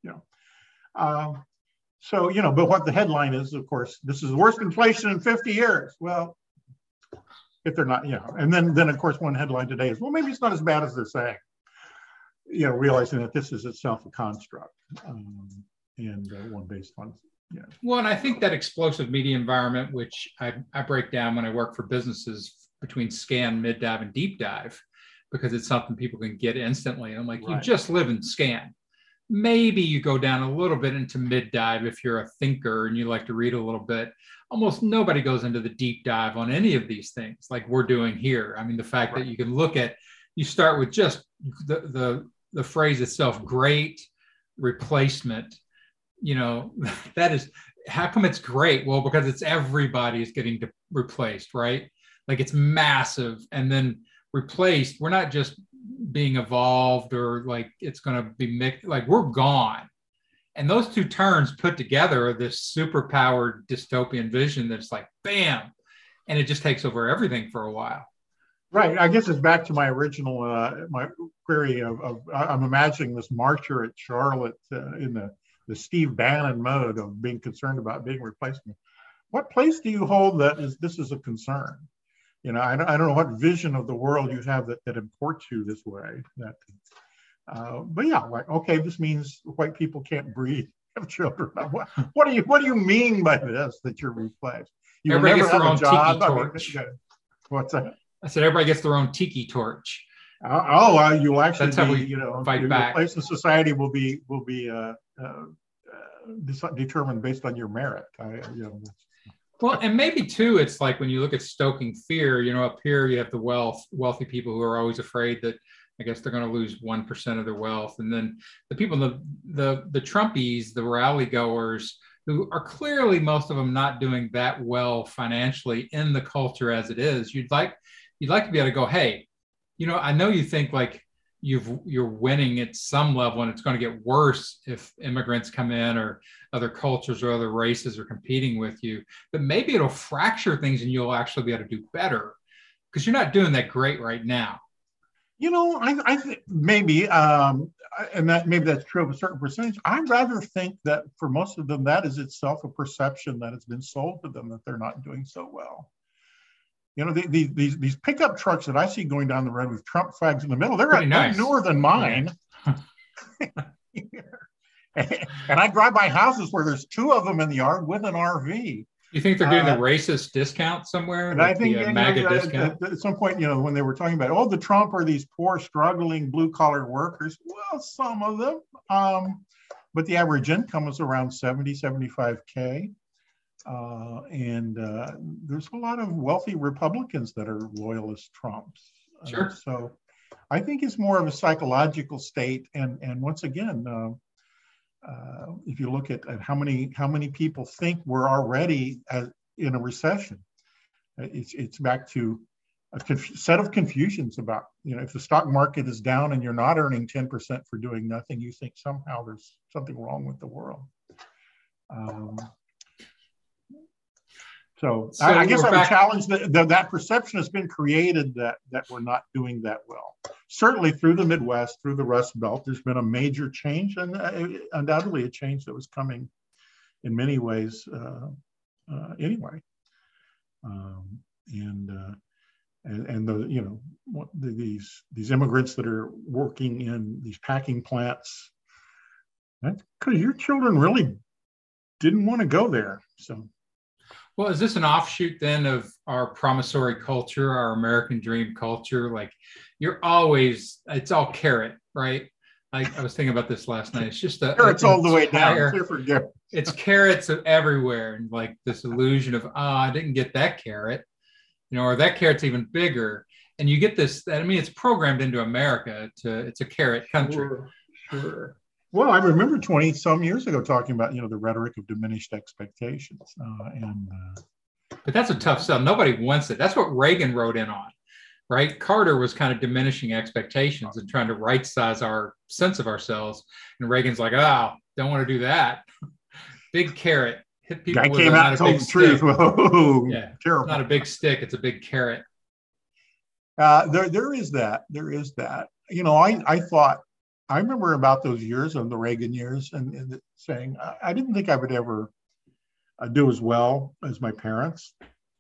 [SPEAKER 2] So, but what the headline is, of course, this is the worst inflation in 50 years. Well, if they're not, and then of course, one headline today is, well, maybe it's not as bad as they're saying, realizing that this is itself a construct, and one based on,
[SPEAKER 1] Well, and I think that explosive media environment, which I break down when I work for businesses between scan, mid dive, and deep dive, because it's something people can get instantly. And I'm like, You just live in scan. Maybe you go down a little bit into mid dive if you're a thinker and you like to read a little bit. Almost nobody goes into the deep dive on any of these things like we're doing here. I mean, the fact that you can you start with just the phrase itself, great replacement. That is, how come it's great? Well, because it's everybody's getting replaced, right? Like, it's massive. And then replaced, we're not just being evolved or like it's going to be mixed, like we're gone. And those two terms put together are this super powered dystopian vision that's like, bam, and it just takes over everything for a while.
[SPEAKER 2] Right. I guess it's back to my original, my query of I'm imagining this marcher at Charlotte in the Steve Bannon mode of being concerned about being replaced. What place do you hold this is a concern? I don't know what vision of the world you have that imports you this way. But yeah, like, okay, this means white people can't breed, have children. What do you mean by this, that you're replaced? You
[SPEAKER 1] Everybody
[SPEAKER 2] will never have a job.
[SPEAKER 1] torch.
[SPEAKER 2] What's that?
[SPEAKER 1] I said everybody gets their own tiki torch.
[SPEAKER 2] You'll actually
[SPEAKER 1] That's how
[SPEAKER 2] be,
[SPEAKER 1] we
[SPEAKER 2] you know,
[SPEAKER 1] fight
[SPEAKER 2] your
[SPEAKER 1] back.
[SPEAKER 2] place in society will be determined based on your merit.
[SPEAKER 1] Well, and maybe too, it's like when you look at stoking fear, you know, up here you have the wealthy people who are always afraid that I guess they're going to lose 1% of their wealth. And then the people, the Trumpies, the rally goers, who are clearly most of them not doing that well financially in the culture as it is. You'd like to be able to go, hey, you know, I know you think like you're winning at some level and it's going to get worse if immigrants come in or other cultures or other races are competing with you, but maybe it'll fracture things and you'll actually be able to do better because you're not doing that great right now.
[SPEAKER 2] You know, I think maybe, and that maybe that's true of a certain percentage. I rather think that for most of them, that is itself a perception that has been sold to them that they're not doing so well. You know, these pickup trucks that I see going down the road with Trump flags in the middle, they're newer than mine. Yeah. And I drive by houses where there's 2 of them in the yard with an RV.
[SPEAKER 1] You think they're getting the racist discount somewhere?
[SPEAKER 2] And
[SPEAKER 1] like
[SPEAKER 2] I think
[SPEAKER 1] the MAGA discount?
[SPEAKER 2] At some point, you know, when they were talking about, the Trump are these poor, struggling blue-collar workers. Well, some of them. But the average income is around 70, 75K. And there's a lot of wealthy Republicans that are loyalist Trumps.
[SPEAKER 1] Sure.
[SPEAKER 2] So I think it's more of a psychological state. And once again, if you look at how many people think we're already in a recession, it's back to a set of confusions about, you know, if the stock market is down and you're not earning 10% for doing nothing, you think somehow there's something wrong with the world. So I guess I would challenge that perception has been created that we're not doing that well. Certainly through the Midwest, through the Rust Belt, there's been a major change, and undoubtedly a change that was coming in many ways anyway. And the, you know, these immigrants that are working in these packing plants, that's because your children really didn't want to go there. So.
[SPEAKER 1] Well, is this an offshoot then of our promissory culture, our American dream culture? Like it's all carrot, right? Like I was thinking about this last night. It's just
[SPEAKER 2] carrots all the way down.
[SPEAKER 1] It's carrots everywhere. And like this illusion of, I didn't get that carrot, you know, or that carrot's even bigger. And you get this, I mean, it's programmed into America it's a carrot country.
[SPEAKER 2] Sure. Well, I remember 20 some years ago talking about, you know, the rhetoric of diminished expectations.
[SPEAKER 1] But that's a tough sell. Nobody wants it. That's what Reagan wrote in on, right? Carter was kind of diminishing expectations and trying to right size our sense of ourselves. And Reagan's like, don't want to do that. Big carrot. Hit people with
[SPEAKER 2] came out and told the truth. Whoa,
[SPEAKER 1] yeah,
[SPEAKER 2] terrible.
[SPEAKER 1] It's not a big stick. It's a big carrot.
[SPEAKER 2] There is that. You know, I remember about those years of the Reagan years and saying, I didn't think I would ever do as well as my parents.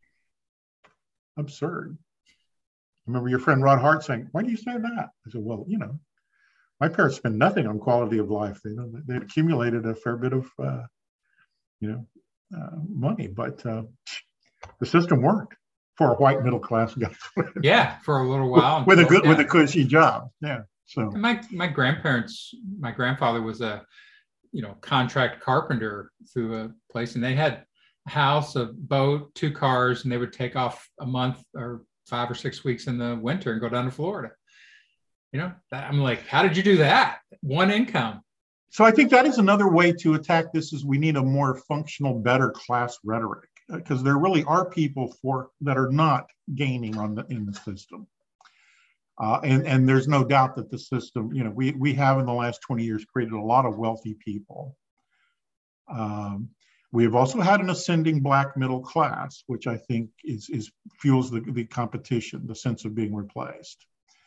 [SPEAKER 2] Absurd. I remember your friend Rod Hart saying, why do you say that? I said, well, you know, my parents spent nothing on quality of life. They accumulated a fair bit of, money, but the system worked for a white middle class guy.
[SPEAKER 1] Yeah, for a little while.
[SPEAKER 2] with a cushy job. Yeah. So
[SPEAKER 1] my grandfather was a, you know, contract carpenter through a place, and they had a house, a boat, 2 cars, and they would take off a month or 5 or 6 weeks in the winter and go down to Florida. You know, I'm like, how did you do that? One income.
[SPEAKER 2] So I think that is another way to attack this is we need a more functional, better class rhetoric, because there really are people that are not gaining in the system. And there's no doubt that the system, you know, we have in the last 20 years created a lot of wealthy people. We have also had an ascending Black middle class, which I think fuels the competition, the sense of being replaced.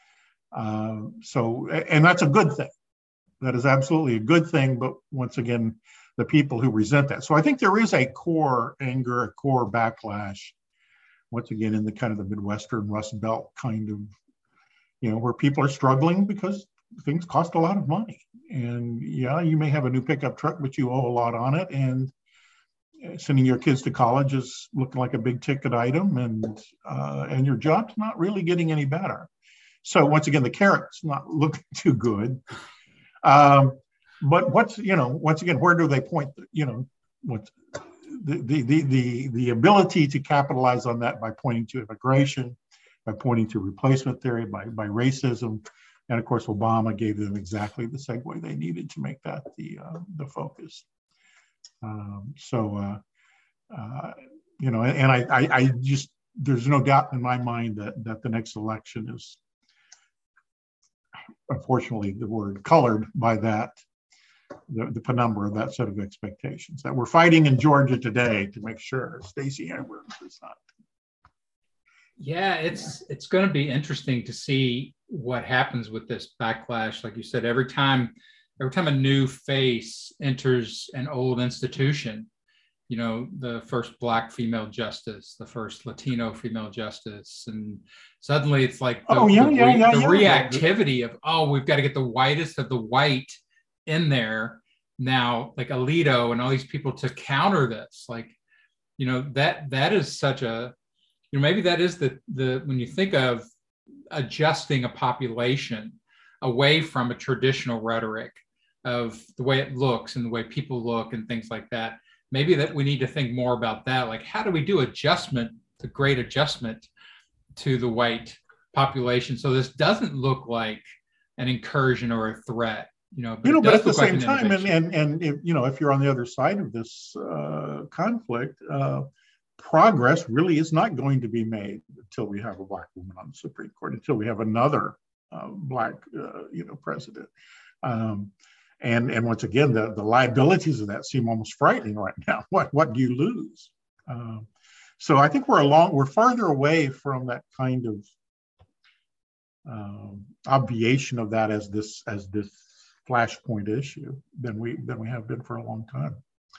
[SPEAKER 2] And that's a good thing. That is absolutely a good thing. But once again, the people who resent that. So I think there is a core anger, a core backlash, once again, in the kind of the Midwestern Rust Belt kind of, you know, where people are struggling because things cost a lot of money. And yeah, you may have a new pickup truck, but you owe a lot on it. And sending your kids to college is looking like a big ticket item, and your job's not really getting any better. So once again, the carrot's not looking too good. But once again, where do they point? What's the ability to capitalize on that by pointing to immigration, by pointing to replacement theory, by racism, and of course, Obama gave them exactly the segue they needed to make that the focus. And I just, there's no doubt in my mind that the next election is, unfortunately, the word colored by that, the penumbra of that set of expectations that we're fighting in Georgia today to make sure Stacey Abrams is not.
[SPEAKER 1] Yeah, it's going to be interesting to see what happens with this backlash. Like you said, every time a new face enters an old institution, the first Black female justice, the first Latino female justice, and suddenly it's like the reactivity of, we've got to get the whitest of the white in there now, like Alito and all these people to counter this. Like, that is such a, maybe that is the when you think of adjusting a population away from a traditional rhetoric of the way it looks and the way people look and things like that, maybe that we need to think more about that. Like, how do we do the great adjustment to the white population so this doesn't look like an incursion or a threat?
[SPEAKER 2] But at the same time, and if you're on the other side of this conflict, progress really is not going to be made until we have a Black woman on the Supreme Court, until we have another Black, president. And once again, the liabilities of that seem almost frightening right now. What do you lose? So I think we're farther away from that kind of obviation of that as this flashpoint issue than we have been for a long time.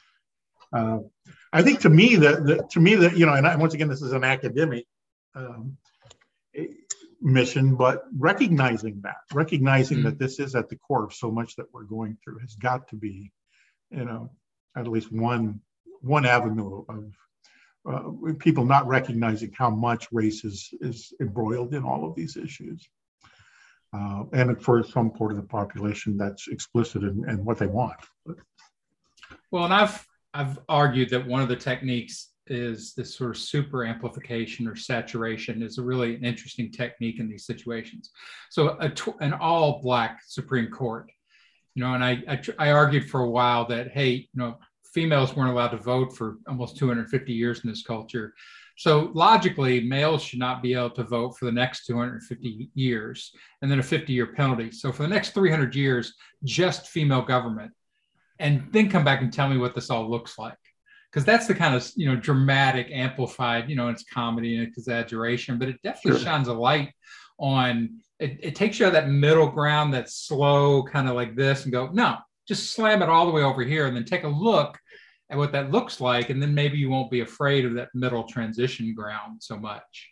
[SPEAKER 2] I think to me that and once again, this is an academic mission, but recognizing that this is at the core of so much that we're going through has got to be, at least one avenue of people not recognizing how much race is embroiled in all of these issues. And for some part of the population, that's explicit in what they want.
[SPEAKER 1] Well, and I've argued that one of the techniques is this sort of super amplification or saturation is a really interesting technique in these situations. So an all Black Supreme Court, and I argued for a while that, hey, females weren't allowed to vote for almost 250 years in this culture. So logically, males should not be able to vote for the next 250 years and then a 50-year penalty. So for the next 300 years, just female government, and then come back and tell me what this all looks like. Because that's the kind of, dramatic, amplified, it's comedy and exaggeration, but it definitely shines a light on, it takes you out of that middle ground, that slow kind of like this, and go, no, just slam it all the way over here and then take a look at what that looks like. And then maybe you won't be afraid of that middle transition ground so much.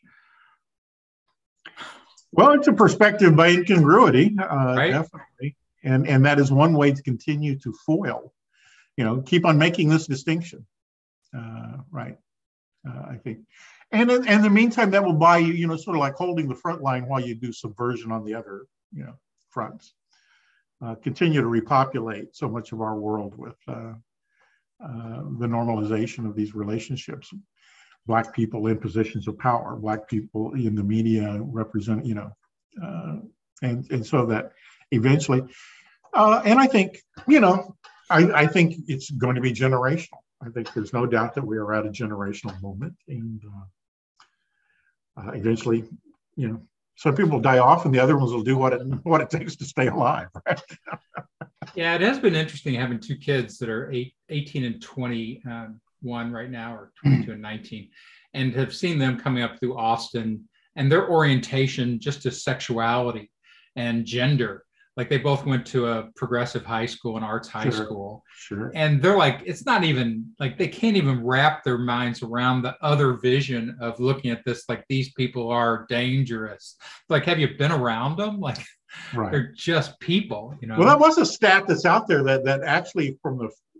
[SPEAKER 2] Well, it's a perspective by incongruity,
[SPEAKER 1] right?
[SPEAKER 2] Definitely. And that is one way to continue to foil, keep on making this distinction. Right. I think. And in the meantime, that will buy you, sort of like holding the front line while you do subversion on the other, fronts. Continue to repopulate so much of our world with the normalization of these relationships. Black people in positions of power, Black people in the media represent, and so that eventually, and I think, I think it's going to be generational. I think there's no doubt that we are at a generational moment, and eventually, some people die off, and the other ones will do what it takes to stay alive. Right?
[SPEAKER 1] Yeah, it has been interesting having two kids that are 18 and 21 right now, or 22 and 19, and have seen them coming up through Austin and their orientation just to sexuality and gender. Like, they both went to a progressive high school, an arts high school.
[SPEAKER 2] Sure.
[SPEAKER 1] And they're like, it's not even like, they can't even wrap their minds around the other vision of looking at this. Like, these people are dangerous. Like, have you been around them? Like, right. They're just people,
[SPEAKER 2] Well, that was a stat that's out there that actually from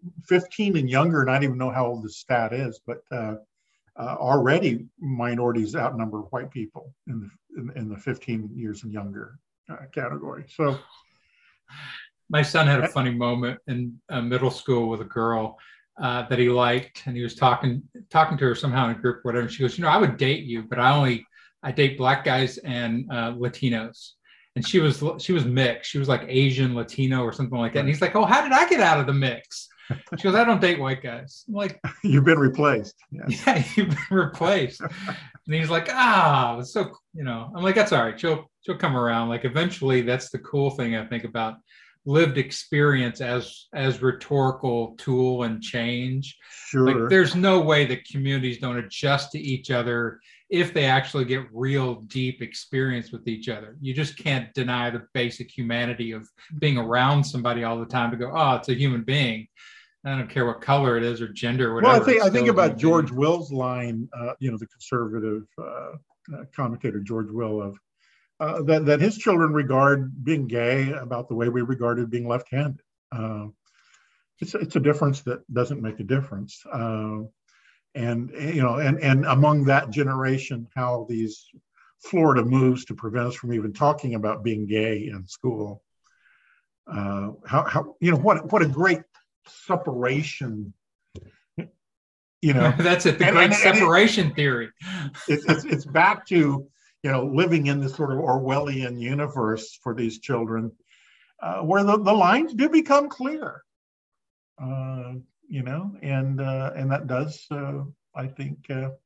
[SPEAKER 2] 15 and younger, and I don't even know how old the stat is, but already minorities outnumber white people in the 15 years and younger category. So
[SPEAKER 1] my son had a funny moment in middle school with a girl that he liked, and he was talking to her somehow in a group or whatever. She goes, I would date you, but I date black guys and Latinos. And she was mixed. She was like Asian, Latino, or something like that. And he's like, oh, how did I get out of the mix? She goes, I don't date white guys. I'm like,
[SPEAKER 2] you've been replaced.
[SPEAKER 1] Yeah, you've been replaced. And he's like, it's so, I'm like, that's all right. She'll come around. Like, eventually, that's the cool thing, I think, about lived experience as rhetorical tool and change.
[SPEAKER 2] Sure.
[SPEAKER 1] Like, there's no way that communities don't adjust to each other if they actually get real deep experience with each other. You just can't deny the basic humanity of being around somebody all the time to go, it's a human being. I don't care what color it is or gender or whatever.
[SPEAKER 2] Well, I think about George Will's line, the conservative commentator George Will, of that his children regard being gay about the way we regarded being left-handed. It's a difference that doesn't make a difference. And among that generation, how these Florida moves to prevent us from even talking about being gay in school. What a great separation.
[SPEAKER 1] That's it. The great separation theory.
[SPEAKER 2] It's back to living in this sort of Orwellian universe for these children, where the lines do become clear. And that does, I think,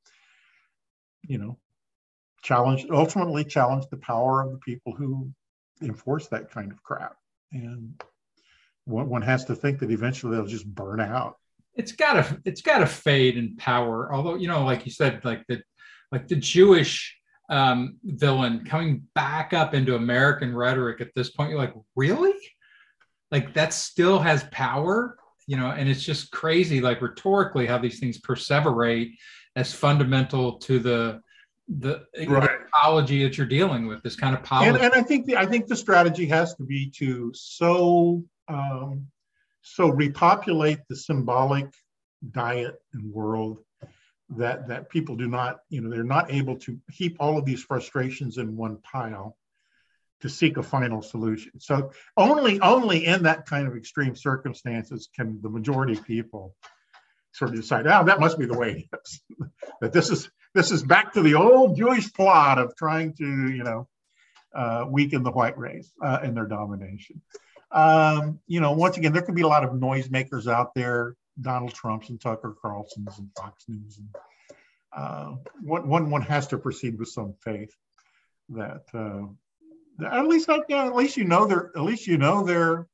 [SPEAKER 2] ultimately challenge the power of the people who enforce that kind of crap. And one has to think that eventually they'll just burn out.
[SPEAKER 1] It's gotta fade in power. Although, like you said, like the Jewish villain coming back up into American rhetoric at this point, you're like, really? Like, that still has power? And it's just crazy, like, rhetorically, how these things perseverate as fundamental to the ecology that you're dealing with, this kind of policy.
[SPEAKER 2] And I think the strategy has to be to so repopulate the symbolic diet and world that people do not, they're not able to heap all of these frustrations in one pile to seek a final solution. So only in that kind of extreme circumstances can the majority of people sort of decide, that must be the way it is. That this is back to the old Jewish plot of trying to, weaken the white race and their domination. Once again, there can be a lot of noisemakers out there, Donald Trumps and Tucker Carlson's and Fox News. And one has to proceed with some faith that at least they're.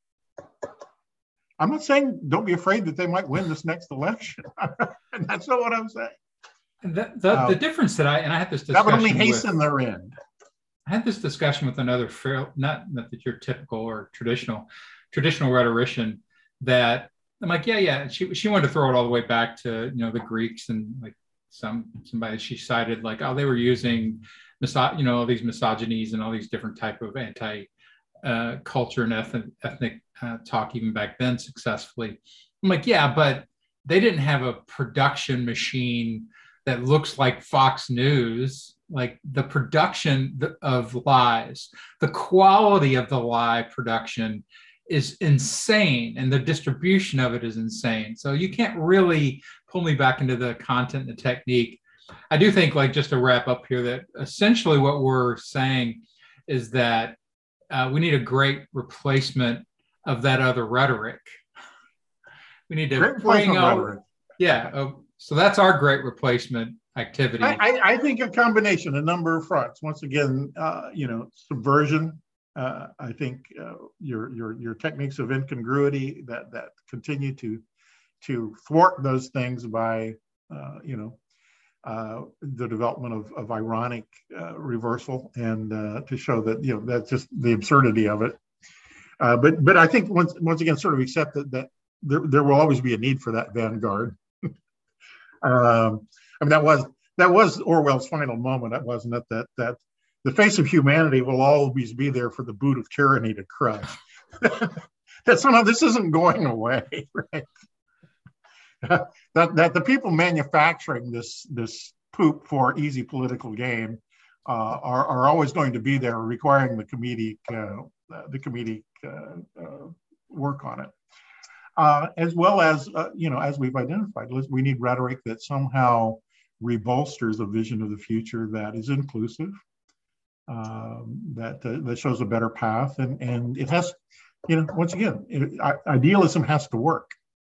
[SPEAKER 2] I'm not saying don't be afraid that they might win this next election. And that's not what I'm saying.
[SPEAKER 1] The difference that I had this discussion
[SPEAKER 2] that would only hasten their end.
[SPEAKER 1] I had this discussion with another, not that you're typical or traditional rhetorician, that I'm like, yeah. She wanted to throw it all the way back to, the Greeks, and like somebody she cited, like, they were using all these misogynies and all these different type of culture and ethnic talk even back then successfully. I'm like, yeah, but they didn't have a production machine that looks like Fox News. Like, the production of lies, the quality of the lie production is insane, and the distribution of it is insane. So you can't really pull me back into the content and the technique. I do think, like, just to wrap up here, that essentially what we're saying is that we need a great replacement of that other rhetoric. We need to bring out, so that's our great replacement activity.
[SPEAKER 2] I think a combination, a number of fronts. Once again, subversion. I think your techniques of incongruity that continue to thwart those things by the development of ironic reversal, and to show that that's just the absurdity of it. But I think once again, sort of accept that there will always be a need for that vanguard. That was Orwell's final moment, wasn't it? That the face of humanity will always be there for the boot of tyranny to crush. That somehow this isn't going away, right? that the people manufacturing this poop for easy political gain are always going to be there, requiring the comedic work on it, as well as as we've identified, we need rhetoric that somehow rebolsters a vision of the future that is inclusive, that shows a better path, and it has, once again, idealism has to work.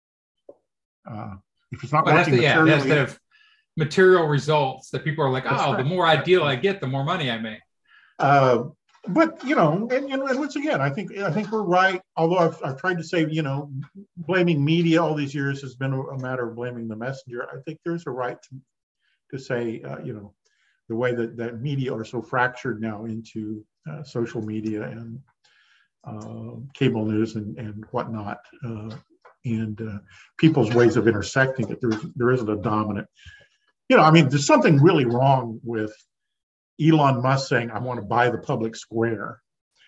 [SPEAKER 2] If it's not working materially,
[SPEAKER 1] it has to have material results that people are like, oh, the more ideal I get, the more money I make.
[SPEAKER 2] But and once again, I think we're right. Although I've tried to say, blaming media all these years has been a matter of blaming the messenger. I think there's a right to say, the way that media are so fractured now into social media and cable news and whatnot, and people's ways of intersecting it. There isn't a dominant. There's something really wrong with Elon Musk saying, "I want to buy the public square,"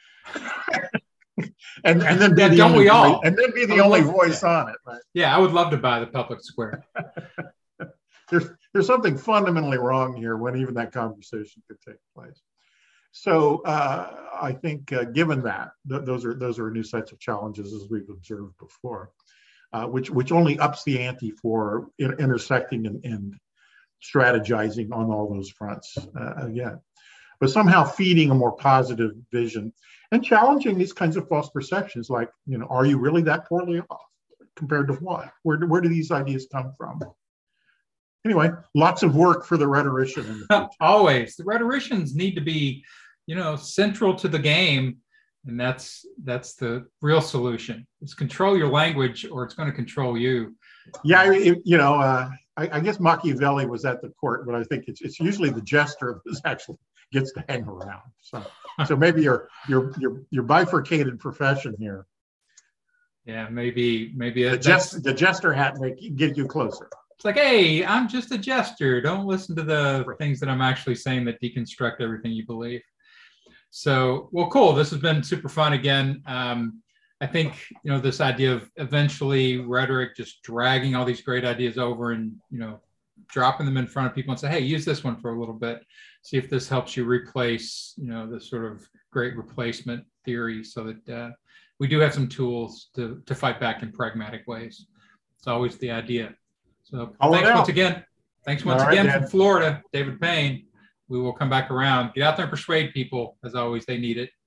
[SPEAKER 2] and then be the only voice, and then be the only voice on it. Right?
[SPEAKER 1] Yeah, I would love to buy the public square.
[SPEAKER 2] There's something fundamentally wrong here when even that conversation could take place. So I think, given that, those are new sets of challenges, as we've observed before, which only ups the ante for intersecting and strategizing on all those fronts again, but somehow feeding a more positive vision and challenging these kinds of false perceptions, like, are you really that poorly off compared to what? Where do these ideas come from? Anyway, lots of work for the rhetorician.
[SPEAKER 1] Always. The rhetoricians need to be, central to the game. And that's the real solution. It's control your language, or it's going to control you.
[SPEAKER 2] Yeah, I guess Machiavelli was at the court, but I think it's usually the jester that actually gets to hang around. So maybe your bifurcated profession here.
[SPEAKER 1] Yeah, maybe
[SPEAKER 2] the jester hat may get you closer.
[SPEAKER 1] It's like, hey, I'm just a jester. Don't listen to the things that I'm actually saying that deconstruct everything you believe. So, well, cool. This has been super fun again. I think, this idea of eventually rhetoric just dragging all these great ideas over and, dropping them in front of people and say, hey, use this one for a little bit. See if this helps you replace, this sort of great replacement theory, so that we do have some tools to fight back in pragmatic ways. It's always the idea. So thanks once again. Thanks once again from Florida, David Payne. We will come back around. Get out there and persuade people. As always, they need it.